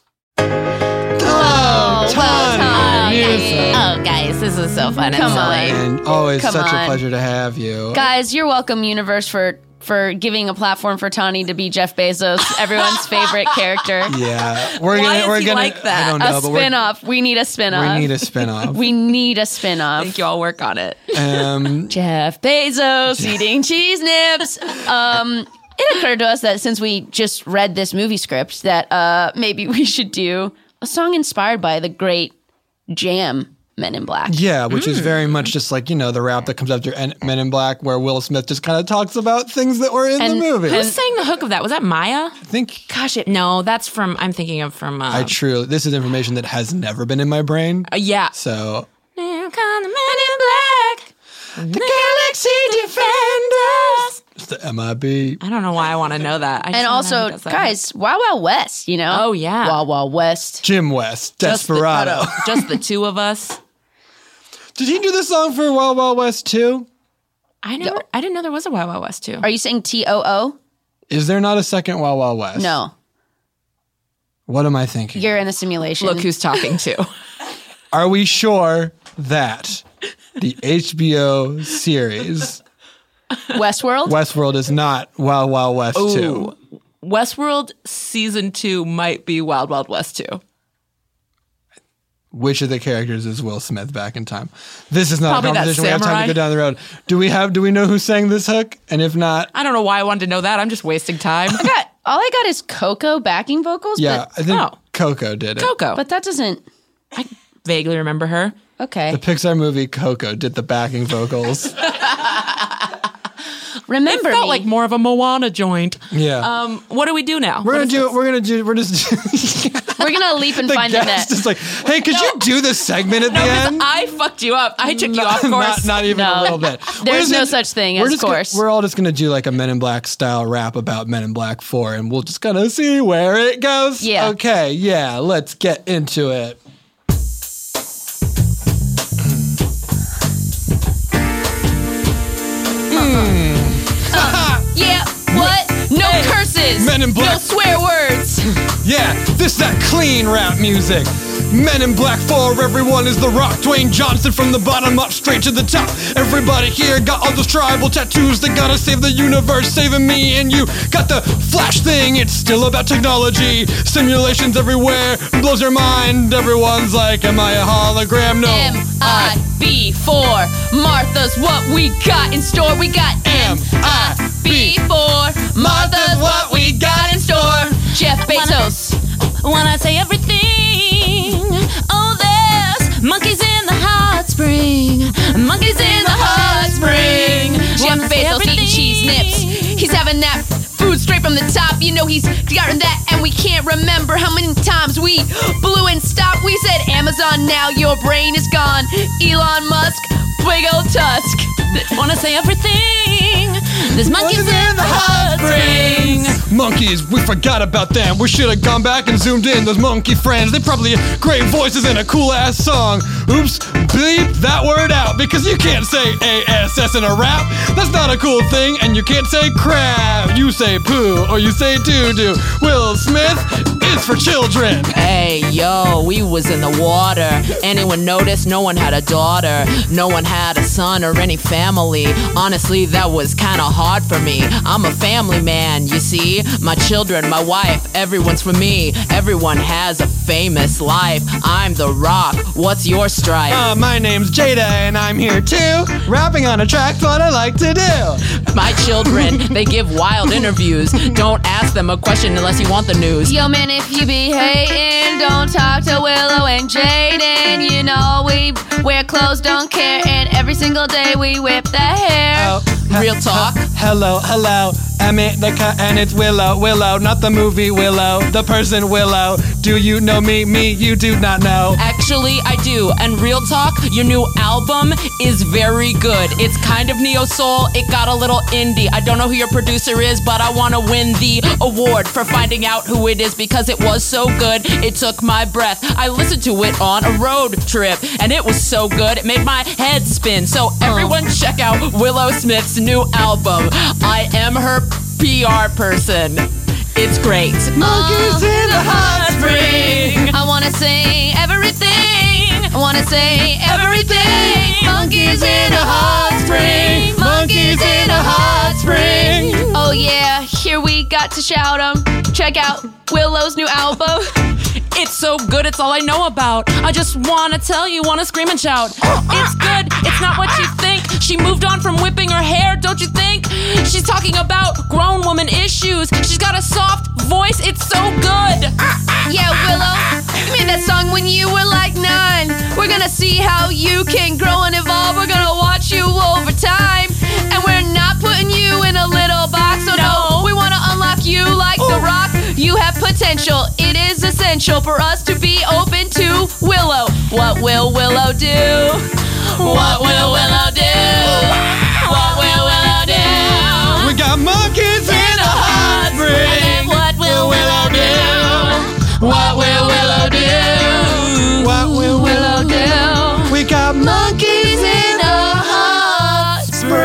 G: Oh,
K: Oh, guys. Oh, guys, this is so fun
G: Come
K: and silly.
H: And always
G: Come
H: such
G: on.
H: a pleasure to have you.
G: Guys, you're welcome, universe, for for giving a platform for Tani to be Jeff Bezos, everyone's favorite character.
H: Yeah, we're
B: Why
H: gonna
B: is
H: we're
B: he
H: gonna
B: like that?
H: I don't know,
G: A
H: but we're,
G: spin-off. We need a spin-off.
H: we need a spin-off.
G: We need a spin-off.
B: Think you all work on it.
H: um,
G: Jeff Bezos eating cheese nips. Um, it occurred to us that since we just read this movie script, that uh, maybe we should do a song inspired by the great Jam Men in Black.
H: yeah, which is very much just like, you know, the rap that comes after En- Men in Black, where Will Smith just kind of talks about things that were in
G: And-
H: the movie.
G: and-
B: Who sang the hook of that? Was that Maya?
H: I think
B: Gosh, it no. That's from. I'm thinking of from. Uh,
H: I truly, this is information that has never been in my brain.
B: uh, yeah.
H: So,
B: Here come the Men in Black. The Galaxy Defenders.
H: it's the M I B.
B: I don't know why I want to know that. I just
G: And
B: wanna know
G: also,
B: who does that.
G: guys, Wild Wild West, you know?
B: Oh, yeah.
G: Wild Wild West.
H: Jim West,
B: Just the-
H: Desperado.
B: just the two of us.
H: Did he do the song for Wild Wild West too?
B: I never. I didn't know there was a Wild Wild West too.
G: Are you saying T O O?
H: Is there not a second Wild Wild West?
G: No.
H: What am I thinking?
G: You're in a simulation.
B: Look who's talking to.
H: Are we sure that the H B O series
G: Westworld?
H: Westworld is not Wild Wild West two?
B: Ooh. Westworld season two might be Wild Wild West two.
H: Which of the characters is Will Smith back in time? This is not
B: Probably
H: a
B: that
H: conversation we have time
B: samurai.
H: to go down the road. Do we have? Do we know who sang this hook? And if not,
B: I don't know why I wanted to know that. I'm just wasting time.
G: I got, all I got is Coco backing vocals.
H: yeah,
G: But,
H: I think
B: Oh.
H: Coco did it.
B: Coco.
G: but that doesn't.
B: I vaguely remember her.
G: Okay.
H: The Pixar movie Coco did the backing vocals.
G: Remember
B: It felt
G: me.
B: like more of a Moana joint.
H: Yeah.
B: Um, what do we do now?
H: we're
B: What
H: gonna
B: is
H: do.
B: this?
H: We're gonna do. We're just.
G: We're going to leap and
H: the
G: find the net.
H: guest is like, hey, could you do this segment at
B: No,
H: the
B: 'cause
H: end?
B: I fucked you up. I took you
H: Not-
B: off course.
H: Not, not even
G: No.
H: a little bit.
G: There's
H: We're just
G: no
H: gonna-
G: such thing
H: we're
G: as
H: just gonna-
G: course.
H: we're all just gonna do like a Men in Black style rap about Men in Black four, and we'll just kind of see where it goes.
G: Yeah.
H: Okay. Yeah. Let's get into it.
G: Yeah, what? No curses.
H: Men in
G: No
H: Black.
G: swear words.
H: Yeah, this that clean rap music. Men in Black four, everyone is the Rock. Dwayne Johnson from the bottom up straight to the top. Everybody here got all those tribal tattoos. They gotta save the universe, saving me and you. Got the Flash thing, it's still about technology. Simulations everywhere, blows your mind. Everyone's like, am I a hologram? No.
G: M I B four. Martha's what we got in store. We got M I B four. Martha's what we got in store. Jeff Bezos.
K: When I say everything, oh, there's monkeys in the hot spring. Monkeys in the hot spring.
G: Jeff
K: Wanna say
G: Bezos eating
K: everything.
G: cheese nips. He's having that food straight from from the top. You know he's gotten that, and we can't remember how many times we blew and stopped. We said, Amazon, now your brain is gone. Elon Musk, big old Tusk.
J: Wanna say everything? There's monkeys in the hot springs.
H: Monkeys, we forgot about them. We should have gone back and zoomed in. Those monkey friends, they probably have great voices and a cool ass song. Oops, bleep that word out, because you can't say A S S in a rap. That's not a cool thing. And you can't say crab. You say poo or you say doo doo. Will Smith is for children.
B: Hey, yo, we was in the water. Anyone notice? No one had a daughter. No one had a son or any family. Honestly, that was kinda hard for me. I'm a family man, you see. My children, my wife, everyone's for me. Everyone has a famous life. I'm The Rock. What's your stripe?
H: Uh, my name's Jada and I'm here too. Rapping on a track's what I like to do.
B: My children, they give wild interviews. Don't ask them a question unless you want the news.
G: Yo, man, if you be hating, don't talk to Willow and Jaden. You know we wear clothes, don't care, and every single day we whip the hair.
H: Oh,
B: Real talk.
H: H- hello, hello. I'm Ithaca and it's Willow. Willow, not the movie Willow. The person Willow. Do you know me? Me, you do not know.
B: Actually, I do. And real talk, your new album is very good. It's kind of neo-soul. It got a little indie. I don't know who your producer is, but I want to win the award for finding out who it is because it was so good. It took my breath. I listened to it on a road trip, and it was so good. It made my head spin. So everyone check out Willow Smith's new album. I am her P R person. It's great.
H: Monkeys in the hot spring.
G: I wanna say everything. I wanna say everything. Monkeys in a hot spring. Monkeys in a hot spring. Oh yeah, here we got to shout 'em. Check out Willow's new album.
B: It's so good, it's all I know about. I just wanna tell you, wanna scream and shout. It's good, it's not what you think. She moved on from whipping her hair, don't you think? She's talking about grown woman issues. She's got a soft voice, it's so good.
G: Yeah, Willow, you made that song when you were like nine. We're gonna see how you can grow and evolve. We're gonna watch you over time. And we're not putting you in a little box. So no, we wanna unlock you like The Rock. You have potential. It is essential for us to be open to Willow. What will Willow do? What will Willow do? What will Willow do?
H: We got monkeys in a hot spring.
G: What will Willow do?
H: What will Willow do? What will Willow
G: do?
H: We got monkeys in a
G: hot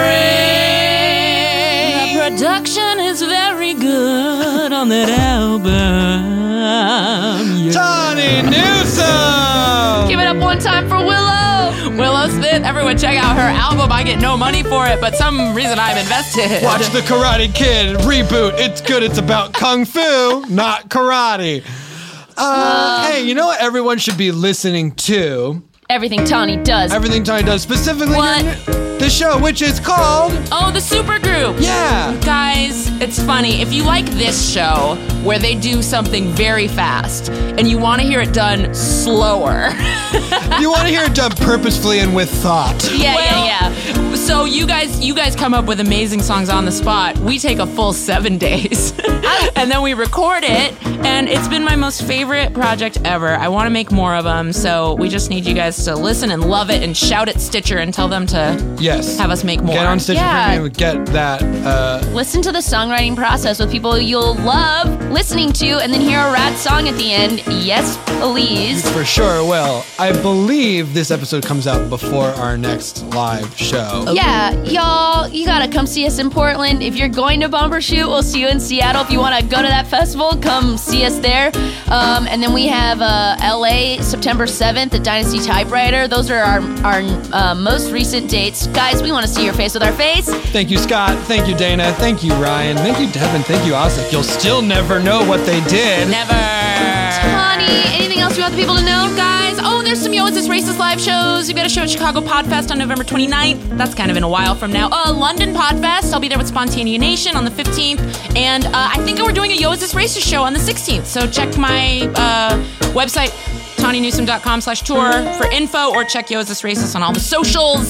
J: The production is very good on that album. Yeah.
H: Tawny Newsome!
G: Give it up one time for Willow!
B: Willow Smith, everyone check out her album. I get no money for it, but some reason I'm invested.
H: Watch The Karate Kid reboot. It's good. It's about kung fu, not karate. Uh, uh, hey, you know what everyone should be listening to?
G: Everything Tawny does.
H: Everything Tawny does. Specifically
G: what?
H: The show, which is called...
B: Oh, The Supergroup.
H: Yeah.
B: Guys, it's funny. If you like this show, where they do something very fast, and you want to hear it done slower...
H: You want to hear it done purposefully and with thought.
G: Yeah,
B: well,
G: yeah, yeah.
B: So you guys you guys come up with amazing songs on the spot. We take a full seven days. And then we record it, and it's been my most favorite project ever. I want to make more of them, so we just need you guys to listen and love it and shout at Stitcher and tell them to
H: yes.
B: have us make more.
H: Get on Stitcher
G: yeah.
H: Premium and get that. Uh,
G: Listen to the songwriting process with people you'll love listening to, and then hear a rad song at the end. Yes, please.
H: For sure will. I believe this episode comes out before our next live show.
G: Yeah, y'all, you gotta come see us in Portland. If you're going to Bumbershoot, we'll see you in Seattle. If you want to go to that festival, come see us there. Um, and then we have uh, L A September seventh at Dynasty Typewriter. Those are our, our uh, most recent dates. Guys, we want to see your face with our face.
H: Thank you, Scott. Thank you, Dana. Thank you, Ryan. Thank you, Devin. Thank you, Osik. You'll still never know what they did.
B: Never.
G: Tawny, anything else you want the people to know?
B: Guys, oh, there's some Yo Is This Racist live shows. We've got a show at Chicago Podfest on November twenty-ninth. That's kind of in a while from now. Uh, London Podfest. I'll be there with Spontanea Nation on the fifteenth. And uh, I think we're doing a Yo Is This Racist show on the sixteenth. So check my uh, website, tawny newsome dot com slash tour for info, or check Yo Is This Racist on all the socials.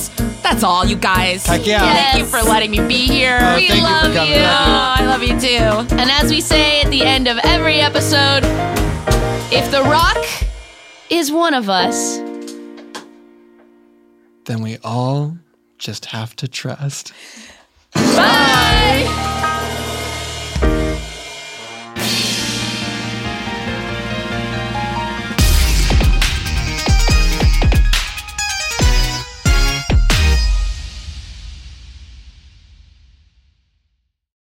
B: That's all, you guys.
H: Heck yeah.
B: Thank you for letting me be here.
H: Oh,
G: We
H: thank you for
G: love
H: coming.
G: you.
B: Oh, I love you too.
G: And as we say at the end of every episode, if The Rock is one of us,
H: Then we all just have to trust.